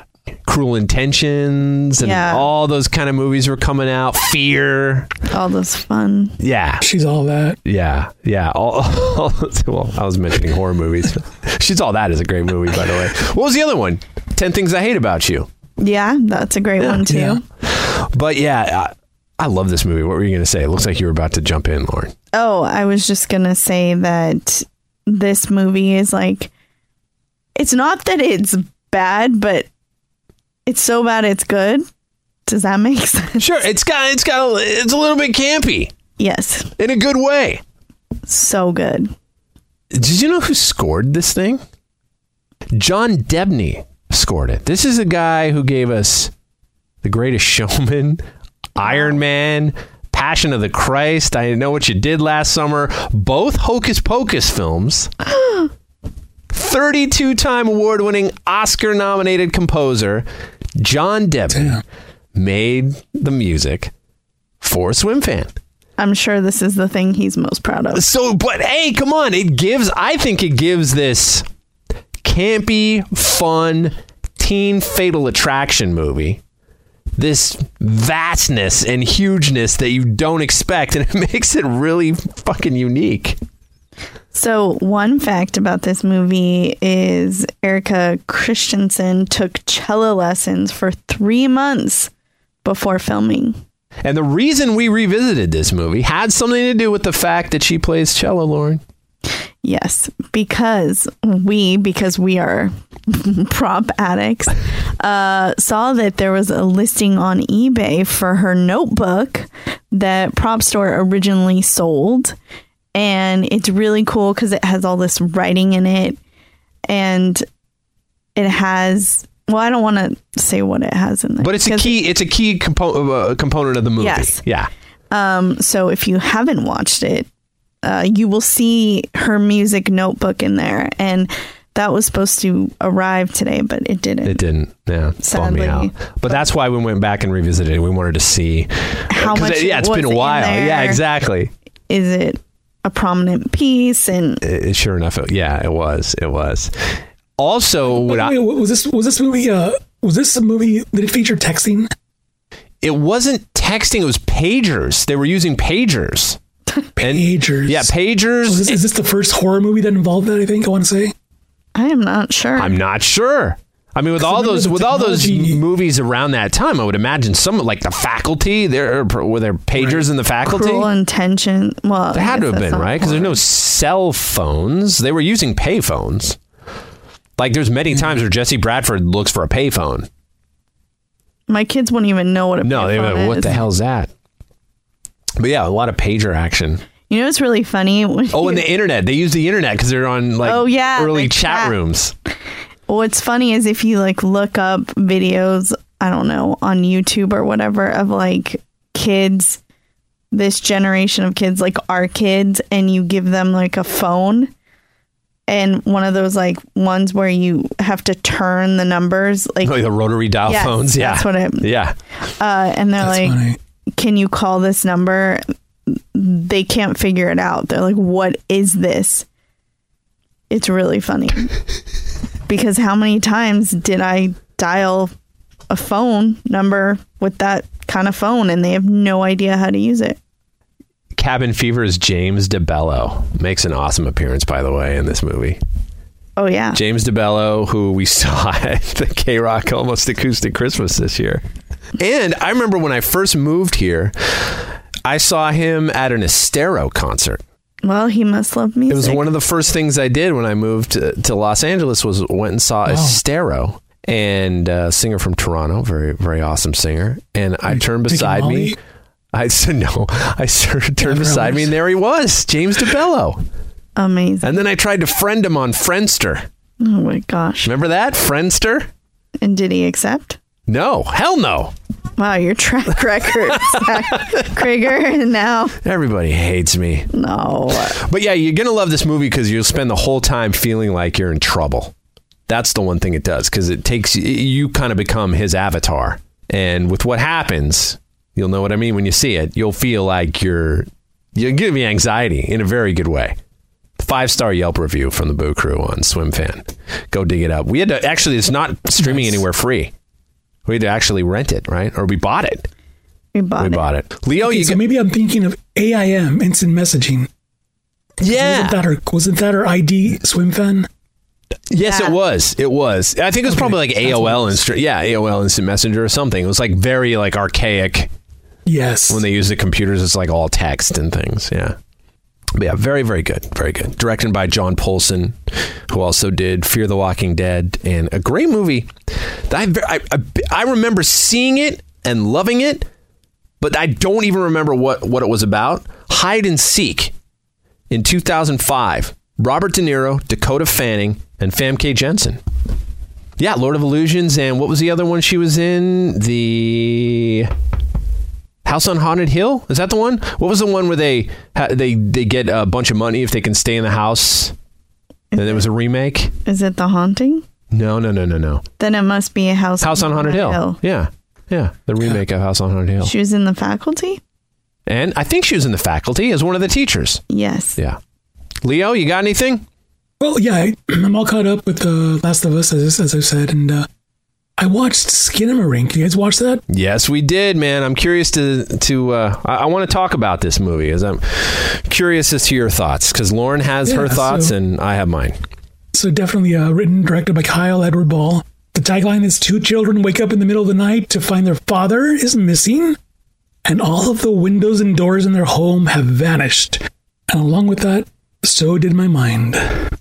Cruel Intentions and Yeah. all those kind of movies were coming out. Fear. All those fun. Yeah. She's all that. Yeah. Yeah. All, all, well, I was mentioning horror movies. She's All That is a great movie, by the way. What was the other one? ten Things I Hate About You. Yeah, that's a great one too. Yeah. But yeah, I, I love this movie. What were you going to say? It looks like you were about to jump in, Lauren. Oh, I was just going to say that this movie is like, it's not that it's bad, but it's so bad it's good. Does that make sense? Sure. It's got, it's got, a, it's a little bit campy Yes. in a good way. So good. Did you know who scored this thing? John Debney scored it. This is a guy who gave us The Greatest Showman, Iron Man, Passion of the Christ, I Know What You Did Last Summer, both Hocus Pocus films. thirty-two time award-winning Oscar-nominated composer John Debney Damn. made the music for Swim Fan. I'm sure this is the thing he's most proud of. So, but hey, come on. It gives, I think it gives this campy, fun, teen Fatal Attraction movie this vastness and hugeness that you don't expect, and it makes it really fucking unique. So one fact about this movie is Erica Christensen took cello lessons for three months before filming. And the reason we revisited this movie had something to do with the fact that she plays cello, Lauren. Yes, because we, because we are prop addicts, uh, saw that there was a listing on eBay for her notebook that Prop Store originally sold. And it's really cool because it has all this writing in it. And it has, well, I don't want to say what it has in there. But it's a key, it's a key compo- uh, component of the movie. Yes. Yeah. Um, so if you haven't watched it, uh, you will see her music notebook in there. And that was supposed to arrive today, but it didn't. It didn't. Yeah. Bummed me Sadly. out. But, but that's why we went back and revisited it. We wanted to see How 'cause much it, yeah, it's was been a in while. there. Yeah, exactly. Is it a prominent piece? And It, sure enough, it, yeah, it was. It was. Also, But what I, wait, was this was this movie? Uh, was this a movie that it featured texting? it wasn't texting. It was pagers. They were using pagers. And- Pagers. Yeah, So pagers. is, this, is this the first horror movie that involved that? I think I want to say. I am not sure. I'm not sure. I mean, with all remember those the with all those technology- movies around that time, I would imagine some like The Faculty. There were there pagers in The Faculty. Cruel Intention. Well, They I had to guess have that's been, not right? Because there's no horror. cell phones. They were using pay phones. Like there's many times where Jesse Bradford looks for a payphone. My kids wouldn't even know what a No, they payphone were, what is. the hell's that? But yeah, a lot of pager action. You know what's really funny? Oh, and the internet. They use the internet because they're on like Oh, yeah, early the chat chat. rooms. What's funny is if you like look up videos, I don't know, on YouTube or whatever of like kids, this generation of kids, like our kids, and you give them like a phone and one of those like ones where you have to turn the numbers, like, Like the rotary dial Yes, phones. Yeah. that's what it- Yeah. uh, and they're That's like, funny. can you call this number? They can't figure it out. They're like, what is this? It's really funny. Because how many times did I dial a phone number with that kind of phone and they have no idea how to use it? Cabin Fever's James DeBello makes an awesome appearance, by the way, in this movie. Oh, yeah. James DeBello, who we saw at the K-Rock Almost Acoustic Christmas this year. And I remember when I first moved here, I saw him at an Estero concert. Well, he must love music. It was one of the first things I did when I moved to, to Los Angeles was went and saw Wow. Estero, and a singer from Toronto, very, very awesome singer. And I turned Taking beside me. Molly? I said, no, I turned Never beside me was. and there he was, James DeBello. Amazing. And then I tried to friend him on Friendster. Oh, my gosh. Remember that? Friendster? And did he accept? No, hell no. Wow, your track record, Zach Krieger. And now, Everybody hates me. no. But yeah, you're going to love this movie because you'll spend the whole time feeling like you're in trouble. That's the one thing it does, because it takes you kind of become his avatar. And with what happens, you'll know what I mean when you see it. You'll feel like you're, you'll give me anxiety in a very good way. Five-star Yelp review from the Boo Crew on Swim Fan. Go dig it up. We had to, actually, it's not streaming Nice. anywhere free. We had to actually rent it, right? Or we bought it. We bought we it. bought it. Leo, Okay, you so got, maybe I'm thinking of A I M, instant messaging. yeah. Wasn't that our, wasn't that our I D swim fan? Yes, Yeah. it was. It was. I think it was Okay, probably like that's A O L what it was. instant. Yeah, A O L Instant Messenger or something. It was like very like archaic Yes. when they use the computers. It's like all text and things. Yeah. But yeah, very, very good. Very good. Directed by John Polson, who also did Fear the Walking Dead, and a great movie. That I, I, I, I remember seeing it and loving it, but I don't even remember what, what it was about. Hide and Seek in two thousand five. Robert De Niro, Dakota Fanning, and Famke Jensen. Yeah, Lord of Illusions, and what was the other one she was in? The House on Haunted Hill? Is that the one? What was the one where they ha- they they get a bunch of money if they can stay in the house? And there was a remake? Is it The Haunting? No, no, no, no, no. Then it must be a House, House on Haunted Hill. Yeah, yeah, the remake of House on Haunted Hill. She was in The Faculty? And I think she was in the faculty as one of the teachers. Yes. Yeah. Leo, you got anything? Well, yeah, I, I'm all caught up with The Last of Us, as, as I've said, and uh, I watched Skinamarink. You guys watch that? Yes, we did, man. I'm curious to to. Uh, I, I want to talk about this movie, as I'm curious as to your thoughts, because Lauren has her Yeah, thoughts so- and I have mine. So definitely uh, written, directed by Kyle Edward Ball. The tagline is two children wake up in the middle of the night to find their father is missing, and all of the windows and doors in their home have vanished. And along with that, so did my mind.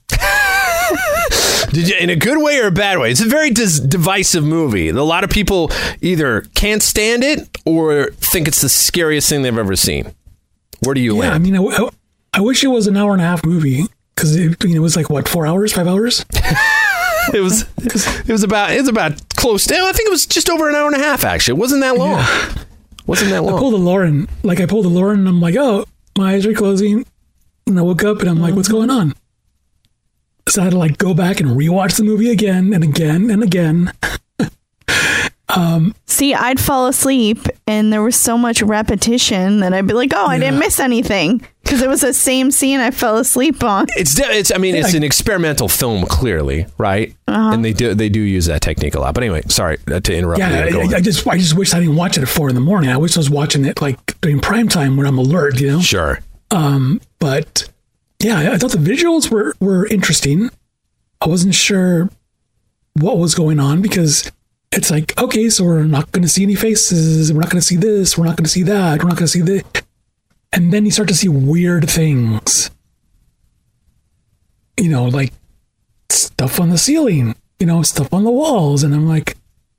Did you, in a good way or a bad way? It's a very dis- divisive movie. A lot of people either can't stand it or think it's the scariest thing they've ever seen. Where do you Yeah, I land? mean, I, I, I wish it was an hour and a half movie, because it, you know, it was like, what, four hours, five hours? It was it was about it was about close to. I think it was just over an hour and a half. Actually, it wasn't that long. Yeah. Wasn't that I long? pulled a Lauren. Like, I pulled a Lauren, and I'm like, oh, my eyes are closing. And I woke up, and I'm like, what's going on? So I had to, like, go back and rewatch the movie again and again and again. See, I'd fall asleep and there was so much repetition that I'd be like, oh, I didn't Yeah. miss anything. Because it was the same scene I fell asleep on. It's de- it's. I mean, it's an experimental film, clearly, right? Uh-huh. And they do they do use that technique a lot. But anyway, sorry uh, to interrupt. Yeah, you. Go on. I, I just I just wish I didn't watch it at four in the morning. I wish I was watching it, like, during prime time when I'm alert, you know? Sure. But, yeah, I thought the visuals were, were interesting. I wasn't sure what was going on, because it's like, okay, so we're not going to see any faces. We're not going to see this. We're not going to see that. We're not going to see this. And then you start to see weird things. You know, like stuff on the ceiling, you know, stuff on the walls. And I'm like,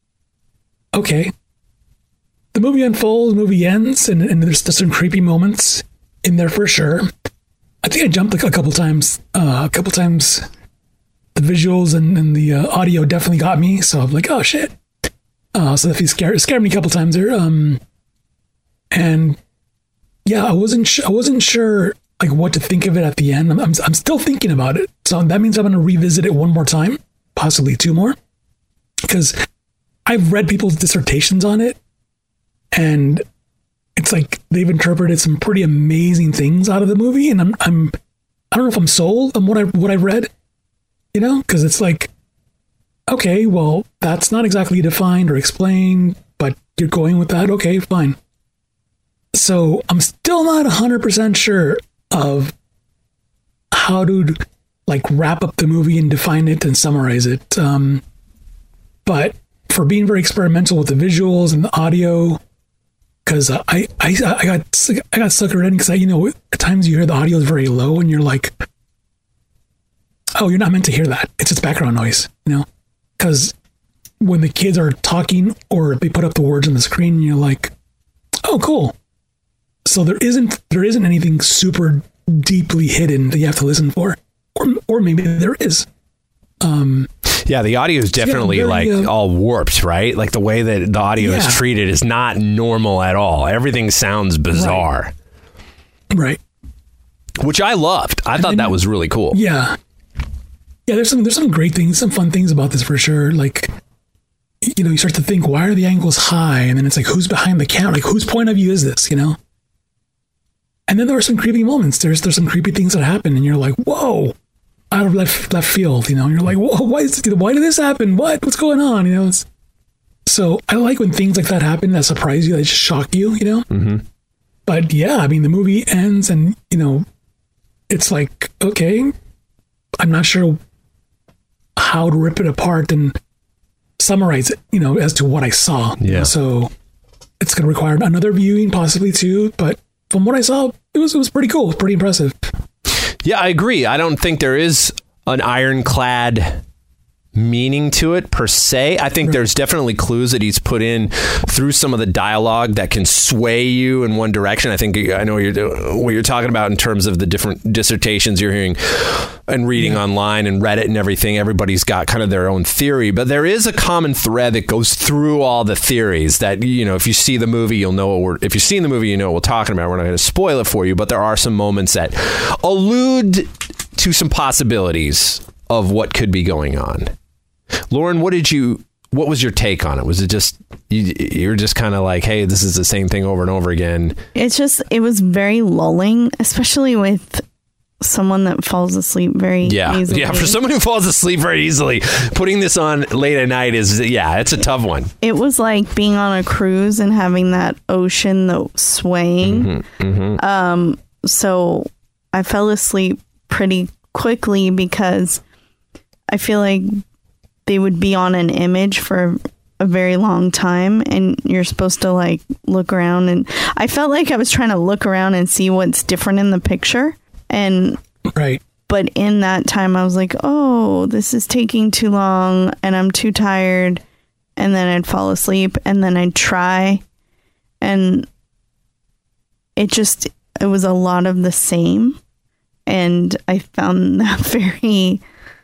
okay. The movie unfolds, the movie ends, and, and there's, there's some creepy moments in there for sure. I think I jumped like a couple times. Uh, a couple times the visuals and, and the uh, audio definitely got me. So I'm like, oh, shit. Uh, so if you scared, scared me a couple times there. Um, and yeah, I wasn't sh- I wasn't sure like what to think of it at the end. I'm, I'm I'm still thinking about it. So that means I'm going to revisit it one more time, possibly two more, because I've read people's dissertations on it, and it's like they've interpreted some pretty amazing things out of the movie. And I'm I'm I don't know if I'm sold on what I what I've read, you know, because it's like, okay, well, that's not exactly defined or explained, but you're going with that. Okay, fine. So I'm still not one hundred percent sure of how to like wrap up the movie and define it and summarize it. Um, but for being very experimental with the visuals and the audio, because I, I I got I got suckered in, because I, you know, at times you hear the audio is very low and you're like, oh, you're not meant to hear that. It's just background noise, you know? Because when the kids are talking or they put up the words on the screen, you're like, oh, cool. So there isn't there isn't anything super deeply hidden that you have to listen for, or or maybe there is. Um, Yeah, the audio is definitely very, like uh, all warped, right? Like the way that the audio Yeah. is treated is not normal at all. Everything sounds bizarre, right. which I loved. I thought then- that was really cool. Yeah. Yeah, there's some there's some great things, some fun things about this for sure. Like, you know, you start to think, why are the angles high? And then it's like, who's behind the camera? Like, whose point of view is this? You know? And then there are some creepy moments. There's there's some creepy things that happen, and you're like, whoa, out of left left field. You know, and you're like, whoa, why is why did this happen? What what's going on? You know, it's So I like when things like that happen that surprise you, that just shock you, you know? Mm-hmm. But yeah, I mean, the movie ends and, you know, it's like, okay, I'm not sure how to rip it apart and summarize it, you know, as to what I saw. Yeah. So it's going to require another viewing possibly too. But from what I saw, it was, it was pretty cool. Pretty impressive. Yeah, I agree. I don't think there is an ironclad meaning to it per se. I think right. there's definitely clues that he's put in through some of the dialogue that can sway you in one direction. I think I know what you're, what you're talking about in terms of the different dissertations you're hearing and reading yeah. online and Reddit and everything. Everybody's got kind of their own theory, but there is a common thread that goes through all the theories that, you know, if you see the movie, you'll know what we're, if you've seen the movie, you know what we're talking about. We're not going to spoil it for you, but there are some moments that allude to some possibilities of what could be going on. Lauren, what did you, what was your take on it? Was it just, you, you're just kind of like, hey, this is the same thing over and over again? It's just, it was very lulling, especially with someone that falls asleep very yeah. easily. Yeah, for someone who falls asleep very easily, putting this on late at night is, yeah, it's a tough one. It was like being on a cruise and having that ocean the swaying. Mm-hmm, mm-hmm. Um, so I fell asleep pretty quickly because I feel like they would be on an image for a very long time and you're supposed to like look around, and I felt like I was trying to look around and see what's different in the picture. And right. But in that time I was like, oh, this is taking too long and I'm too tired. And then I'd fall asleep and then I'd try. And it just, it was a lot of the same. And I found that very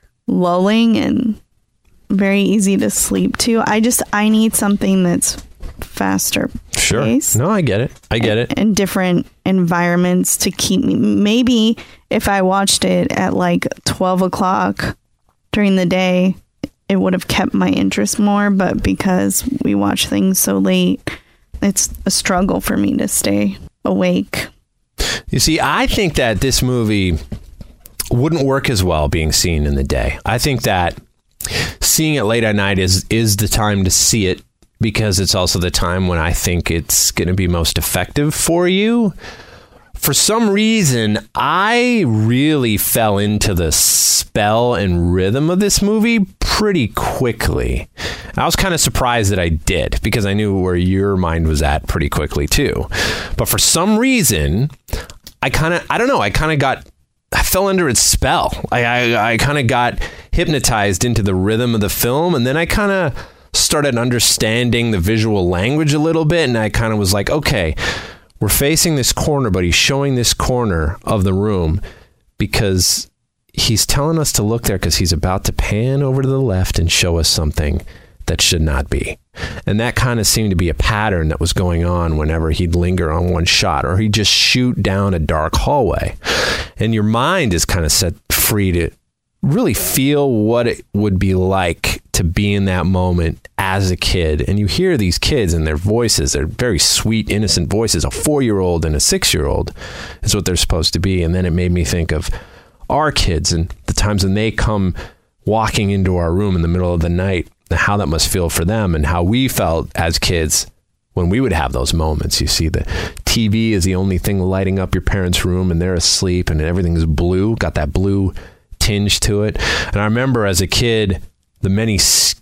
lulling and very easy to sleep to. I just, I need something that's faster Sure. paced. No, I get it. I get and, it. And different environments to keep me. Maybe if I watched it at like twelve o'clock during the day, it would have kept my interest more. But because we watch things so late, it's a struggle for me to stay awake. You see, I think that this movie wouldn't work as well being seen in the day. I think that seeing it late at night is is the time to see it, because it's also the time when I think it's going to be most effective for you. For some reason, I really fell into the spell and rhythm of this movie pretty quickly. I was kind of surprised that I did, because I knew where your mind was at pretty quickly too. But for some reason, I kind of, I don't know, I kind of got, I fell under its spell. I, I, I kind of got hypnotized into the rhythm of the film, and then I kind of started understanding the visual language a little bit, and I kind of was like, okay, we're facing this corner, but he's showing this corner of the room because he's telling us to look there because he's about to pan over to the left and show us something that should not be. And that kind of seemed to be a pattern that was going on whenever he'd linger on one shot, or he'd just shoot down a dark hallway. And your mind is kind of set free to really feel what it would be like to be in that moment as a kid. And you hear these kids and their voices, they're very sweet, innocent voices. A four-year-old and a six-year-old is what they're supposed to be. And then it made me think of our kids and the times when they come walking into our room in the middle of the night, and how that must feel for them, and how we felt as kids when we would have those moments. You see, the T V is the only thing lighting up your parents' room, and they're asleep, and everything's blue, got that blue tinge to it. And I remember as a kid, the many,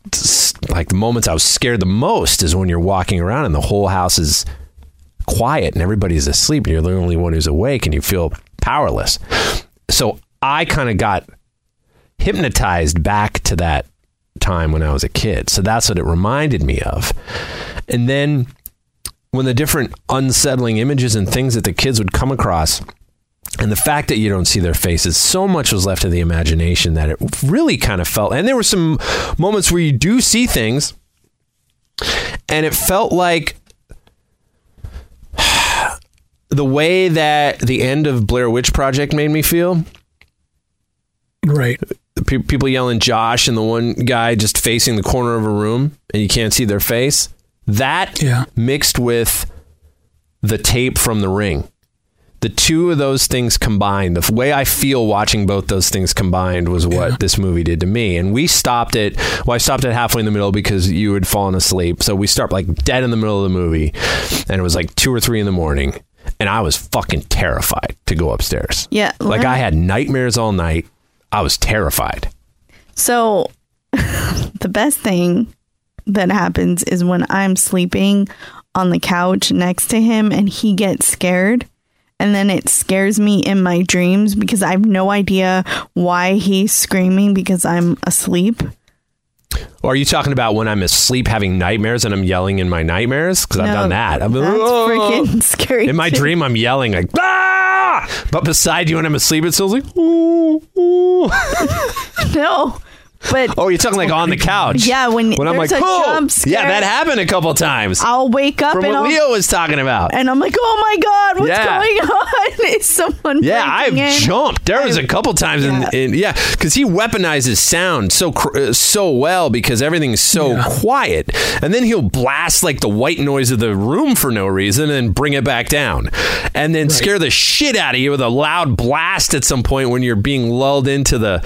like the moments I was scared the most is when you're walking around and the whole house is quiet and everybody's asleep and you're the only one who's awake and you feel powerless. So I kind of got hypnotized back to that time when I was a kid. So that's what it reminded me of. And then when the different unsettling images and things that the kids would come across, and the fact that you don't see their faces, so much was left to the imagination that it really kind of felt, and there were some moments where you do see things, and it felt like the way that the end of Blair Witch Project made me feel. Right. Pe- people yelling Josh and the one guy just facing the corner of a room and you can't see their face. That yeah. mixed with the tape from The Ring. the two of those things combined, the way I feel watching both those things combined was what yeah. this movie did to me. And we stopped it. Well, I stopped it halfway in the middle because you had fallen asleep. So we start like dead in the middle of the movie, and it was like two or three in the morning, and I was fucking terrified to go upstairs. Yeah. Like I had nightmares all night. I was terrified. So the best thing that happens is when I'm sleeping on the couch next to him and he gets scared, and then it scares me in my dreams because I have no idea why he's screaming because I'm asleep. Or are you talking about when I'm asleep having nightmares and I'm yelling in my nightmares? Because no, I've done that. I'm that's oh! freaking scary. In my too. dream, I'm yelling like, ah! But beside you when I'm asleep, it's still like, ooh, ooh. No. But oh, you're talking like on the couch. Yeah, when, when I'm like, a oh, jump scare, yeah, that happened a couple times. I'll wake up from and what I'll, Leo was talking about, and I'm like, oh my god, what's yeah. going on? Is someone? Yeah, I've in? jumped. There was I've, a couple times, yeah. in, in yeah, because he weaponizes sound so so well because everything's so yeah. quiet, and then he'll blast like the white noise of the room for no reason and bring it back down, and then right. scare the shit out of you with a loud blast at some point when you're being lulled into the.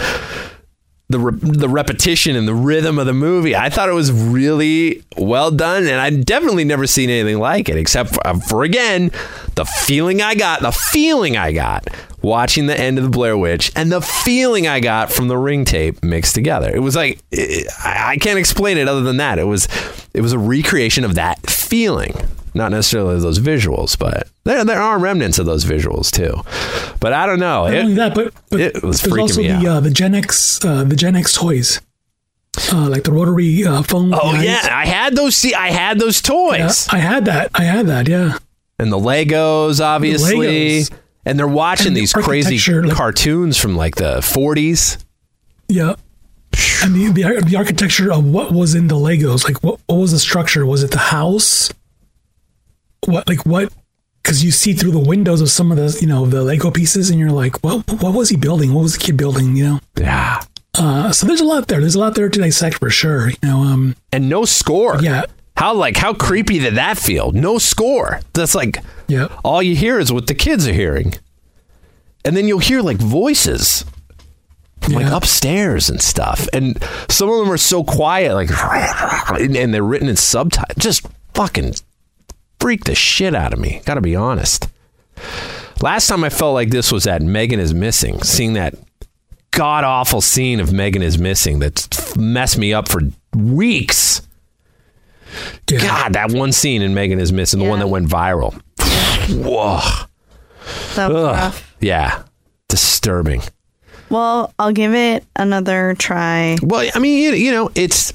The re- the repetition and the rhythm of the movie. I thought it was really well done, and I'd definitely never seen anything like it, except for, uh, for again, the feeling I got, the feeling I got watching the end of the Blair Witch, and the feeling I got from the Ring tape mixed together. It was like, it, I, I can't explain it other than that. It was, it was a recreation of that feeling. Not necessarily those visuals, but there there are remnants of those visuals too. But I don't know. Not it, only that, but, but it was there's freaking also me the out. Uh, the Gen X uh, the Gen X toys, uh, like the rotary uh, phone. Oh guys. yeah, I had those. See, I had those toys. Yeah, I had that. I had that. Yeah. And the Legos, obviously, the Legos. And they're watching and these the crazy like, cartoons from like the forties. Yeah. And the, the the architecture of what was in the Legos, like what what was the structure? Was it the house? What like what? Because you see through the windows of some of the you know the Lego pieces, and you're like, what what was he building? What was the kid building? You know? Yeah. Uh, so there's a lot there. There's a lot there to dissect for sure. You know. Um. And no score. Yeah. How like how creepy did that feel? No score. That's like yeah. all you hear is what the kids are hearing, and then you'll hear like voices. From, like yeah. upstairs and stuff, and some of them are so quiet, like, and they're written in subtitles. Just fucking freak the shit out of me. Gotta be honest. Last time I felt like this was at Megan is Missing, seeing that god awful scene of Megan is Missing that messed me up for weeks. Yeah. God, that one scene in Megan is Missing, the yeah. one that went viral. Whoa. That was rough. Yeah, disturbing. Well, I'll give it another try. Well, I mean, you, you know, it's,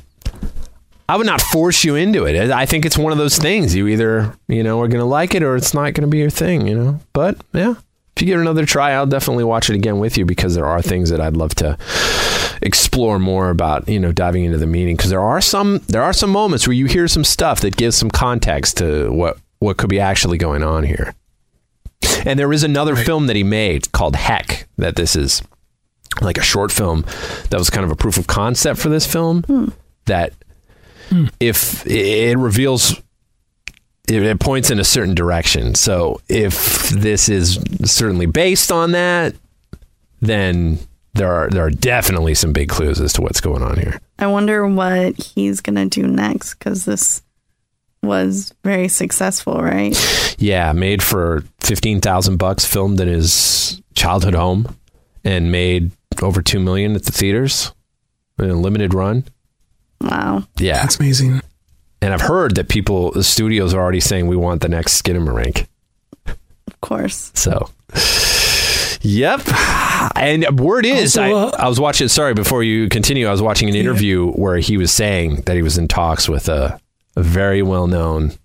I would not force you into it. I think it's one of those things. You either, you know, are going to like it or it's not going to be your thing, you know. But, yeah, if you give it another try, I'll definitely watch it again with you because there are things that I'd love to explore more about, you know, diving into the meaning. Because there are some, there are some moments where you hear some stuff that gives some context to what, what could be actually going on here. And there is another right. film that he made called Heck that this is like a short film that was kind of a proof of concept for this film hmm. that hmm. if it reveals, it, it points in a certain direction. So if this is certainly based on that, then there are, there are definitely some big clues as to what's going on here. I wonder what he's going to do next. 'Cause this was very successful, right? Yeah. Made for fifteen thousand bucks, filmed in his childhood home and made over two million at the theaters in a limited run. Wow. Yeah. That's amazing. And I've heard that people, the studios are already saying we want the next Skinamarink. Of course. So, yep. And word is, also, uh, I, I was watching, sorry, before you continue, I was watching an interview yeah. where he was saying that he was in talks with a, a very well-known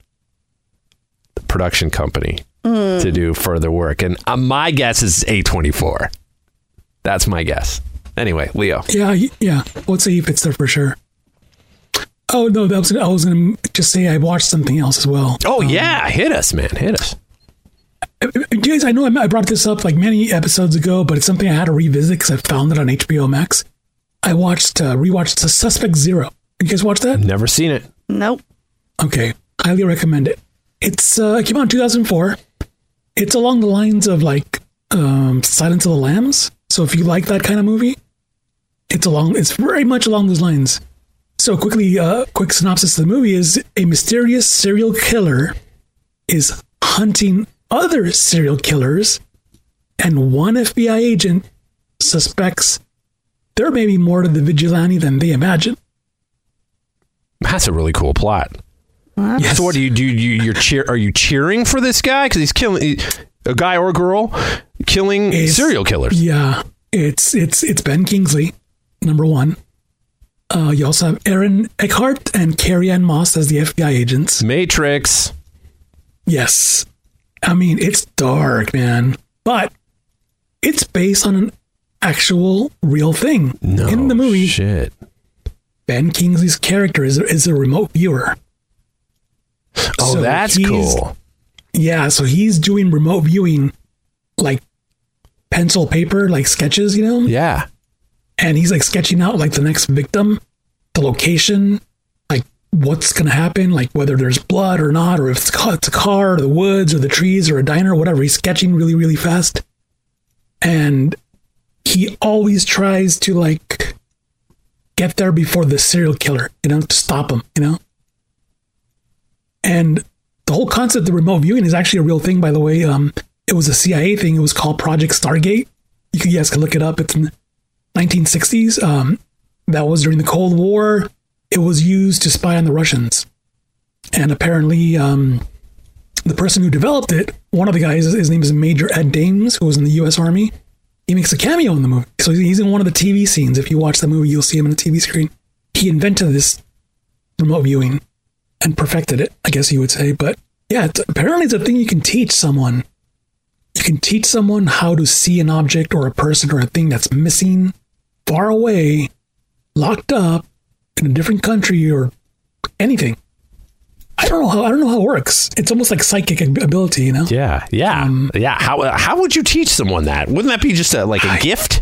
production company mm. to do further work. And uh, my guess is A twenty-four. That's my guess. Anyway, Leo. Yeah, yeah. Let's see if it's there for sure. Oh, no, that was, I was going to just say I watched something else as well. Oh, um, yeah. Hit us, man. Hit us. Guys, I know I brought this up like many episodes ago, but it's something I had to revisit because I found it on H B O Max. I watched, uh, rewatched The Suspect Zero. You guys watch that? Never seen it. Nope. Okay. Highly recommend it. It's, uh, it came out in two thousand four. it's along the lines of like um, Silence of the Lambs. So if you like that kind of movie, it's along. It's very much along those lines. So quickly, uh, quick synopsis of the movie is a mysterious serial killer is hunting other serial killers, and one F B I agent suspects there may be more to the vigilante than they imagine. That's a really cool plot. Yes. So what do you do? You, you're cheer? Are you cheering for this guy because he's killing he, a guy or a girl killing It's- serial killers? Yeah, it's it's it's Ben Kingsley, number one. Uh, you also have Aaron Eckhart and Carrie Ann Moss as the F B I agents. Matrix. Yes. I mean, it's dark, man. But it's based on an actual real thing. No In the movie, shit. Ben Kingsley's character is, is a remote viewer. Oh, So that's he's- cool. Yeah, so he's doing remote viewing, like pencil paper, like sketches, you know? Yeah. And he's like sketching out like the next victim, the location, like what's going to happen, like whether there's blood or not, or if it's, ca- it's a car or the woods or the trees or a diner or whatever. He's sketching really, really fast. And he always tries to like get there before the serial killer, you know, to stop him, you know? And the whole concept of remote viewing is actually a real thing, by the way. Um, it was a C I A thing. It was called Project Stargate. You, can, you guys can look it up. It's in the nineteen sixties. Um, that was during the Cold War. It was used to spy on the Russians. And apparently, um, the person who developed it, one of the guys, his name is Major Ed Dames, who was in the U S Army. He makes a cameo in the movie. So he's in one of the T V scenes. If you watch the movie, you'll see him on the T V screen. He invented this remote viewing and perfected it, I guess you would say. But yeah, it's, apparently it's a thing you can teach someone. You can teach someone how to see an object or a person or a thing that's missing, far away, locked up in a different country or anything. I don't know how I don't know how it works. It's almost like psychic ability, you know? Yeah. Yeah. Um, yeah. How how would you teach someone that? Wouldn't that be just a, like a I- gift?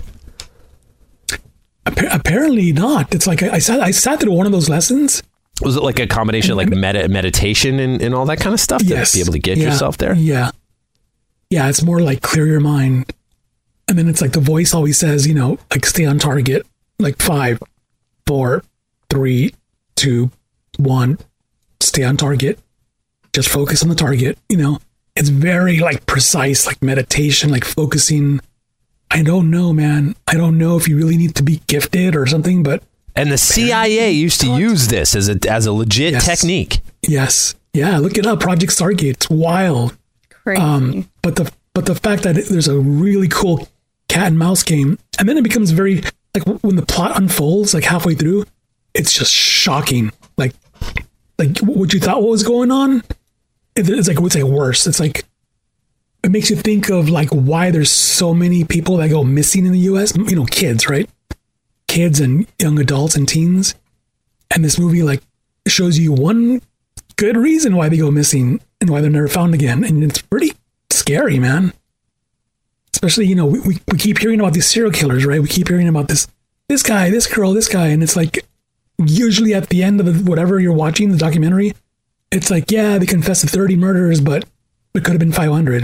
Appa- apparently not. It's like I, I sat I sat through one of those lessons. Was it like a combination of like meta meditation and, and all that kind of stuff Yes. to be able to get Yeah. yourself there? Yeah. Yeah, it's more like clear your mind. And then it's like the voice always says, you know, like stay on target, like five, four, three, two, one, stay on target. Just focus on the target, you know. It's very like precise, like meditation, like focusing. I don't know, man. I don't know if you really need to be gifted or something, but And the C I A used to use this as a as a legit Yes. technique. yes. Yeah, look it up. Project Stargate. It's wild. Crazy. Um, but the but the fact that it, there's a really cool cat and mouse game, and then it becomes very like w- when the plot unfolds, like halfway through, it's just shocking. Like like what you thought what was going on, it, it's like it's like worse. It's like it makes you think of like why there's so many people that go missing in the U S. You know, kids, right? Kids and young adults and teens. And this movie like shows you one good reason why they go missing and why they're never found again. And it's pretty scary, man. Especially, you know, we, we, we keep hearing about these serial killers, right? We keep hearing about this this guy, this girl, this guy. And it's like usually at the end of the, whatever you're watching, the documentary, it's like, yeah, they confessed to thirty murders, but it could have been five hundred.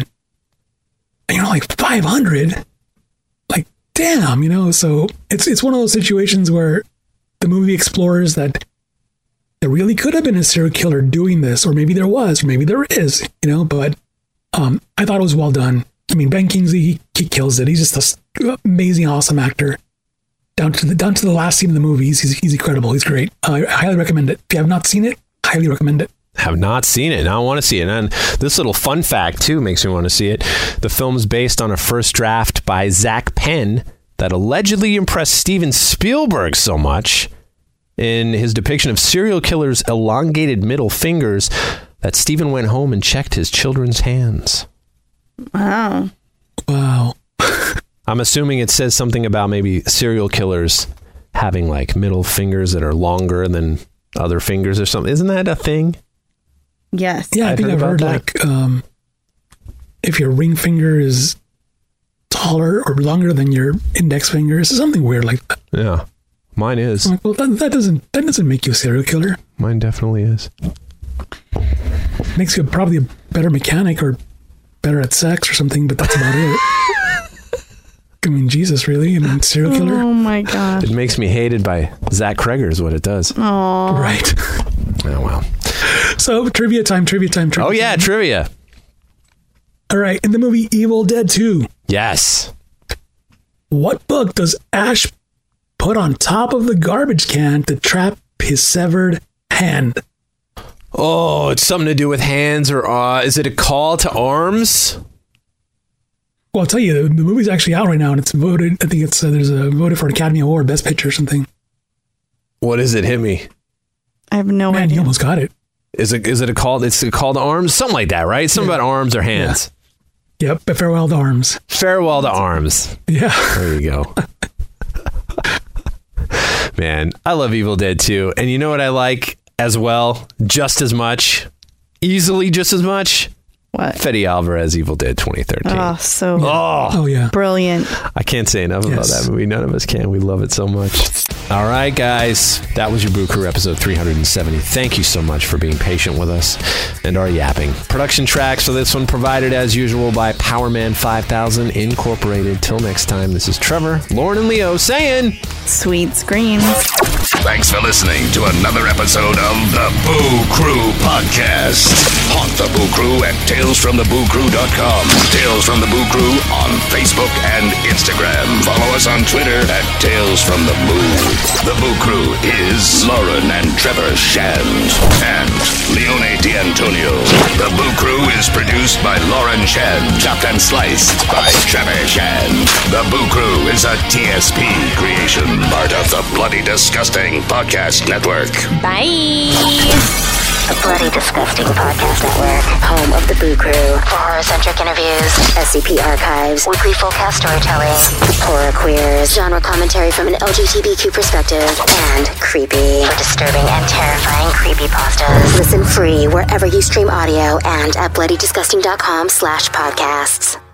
And you're like, five hundred? Like, damn, you know? So it's it's one of those situations where the movie explores that there really could have been a serial killer doing this, or maybe there was, or maybe there is, you know, but um, I thought it was well done. I mean, Ben Kingsley, he, he kills it. He's just an amazing, awesome actor. Down to the down to the last scene of the movie, he's, he's incredible. He's great. Uh, I highly recommend it. If you have not seen it, highly recommend it. Have not seen it. Now I want to see it. And this little fun fact, too, makes me want to see it. The film is based on a first draft by Zach Penn that allegedly impressed Steven Spielberg so much in his depiction of serial killers' elongated middle fingers that Steven went home and checked his children's hands. Wow. Wow. I'm assuming it says something about maybe serial killers having like middle fingers that are longer than other fingers or something. Isn't that a thing? Yes. Yeah, I I've think heard I've about heard that. like um, if your ring finger is taller or longer than your index finger, it's something weird like that. Yeah. Mine is. I'm like, well, that, that doesn't that doesn't make you a serial killer. Mine definitely is. Makes you probably a better mechanic or better at sex or something, but that's about it. I mean, Jesus, really? I mean, serial killer? Oh my gosh. It makes me hated by Zach Kreger is what it does. Oh. Right. Oh, well. So, trivia time, trivia time, trivia Oh, yeah, time. trivia. All right. In the movie Evil Dead two, Yes. what book does Ash put on top of the garbage can to trap his severed hand? Oh, it's something to do with hands or uh, is it a call to arms? Well, I'll tell you, the, the movie's actually out right now, and it's voted. I think it's uh, there's a voted for an Academy Award, Best Picture or something. What is it? Hit me. I have no Man, idea. you almost got it. Is it is it a call? It's a call to arms? Something like that, right? Something Yeah. about arms or hands. Yep. But Farewell to Arms. Farewell to arms. Yeah. There you go. Man, I love Evil Dead two. And you know what I like as well? Just as much. Easily just as much. What? Fede Alvarez, Evil Dead twenty thirteen. Oh, so Oh, Oh yeah. brilliant. I can't say enough about Yes. that movie. None of us can. We love it so much. All right, guys. That was your Boo Crew episode three hundred seventy. Thank you so much for being patient with us and our yapping. Production tracks for this one provided as usual by Powerman five thousand Incorporated. Till next time, this is Trevor, Lauren, and Leo saying... Sweet screams. Thanks for listening to another episode of the Boo Crew Podcast. Haunt the Boo Crew at tales from the boo crew dot com. Tales from the Boo Crew on Facebook and Instagram. Follow us on Twitter at Tales from the Boo. The Boo Crew is Lauren and Trevor Shand and Leone D'Antonio. The Boo Crew is produced by Lauren Shand, chopped and sliced by Trevor Shand. The Boo Crew is a T S P creation, part of the Bloody Disgusting Podcast Network. Bye. The Bloody Disgusting Podcast Network, home of the Boo Crew. For horror-centric interviews, S C P archives, weekly full cast storytelling, horror queers, genre commentary from an L G B T Q perspective, and creepy. For disturbing and terrifying creepypastas. Listen free wherever you stream audio and at bloody disgusting dot com slash podcasts.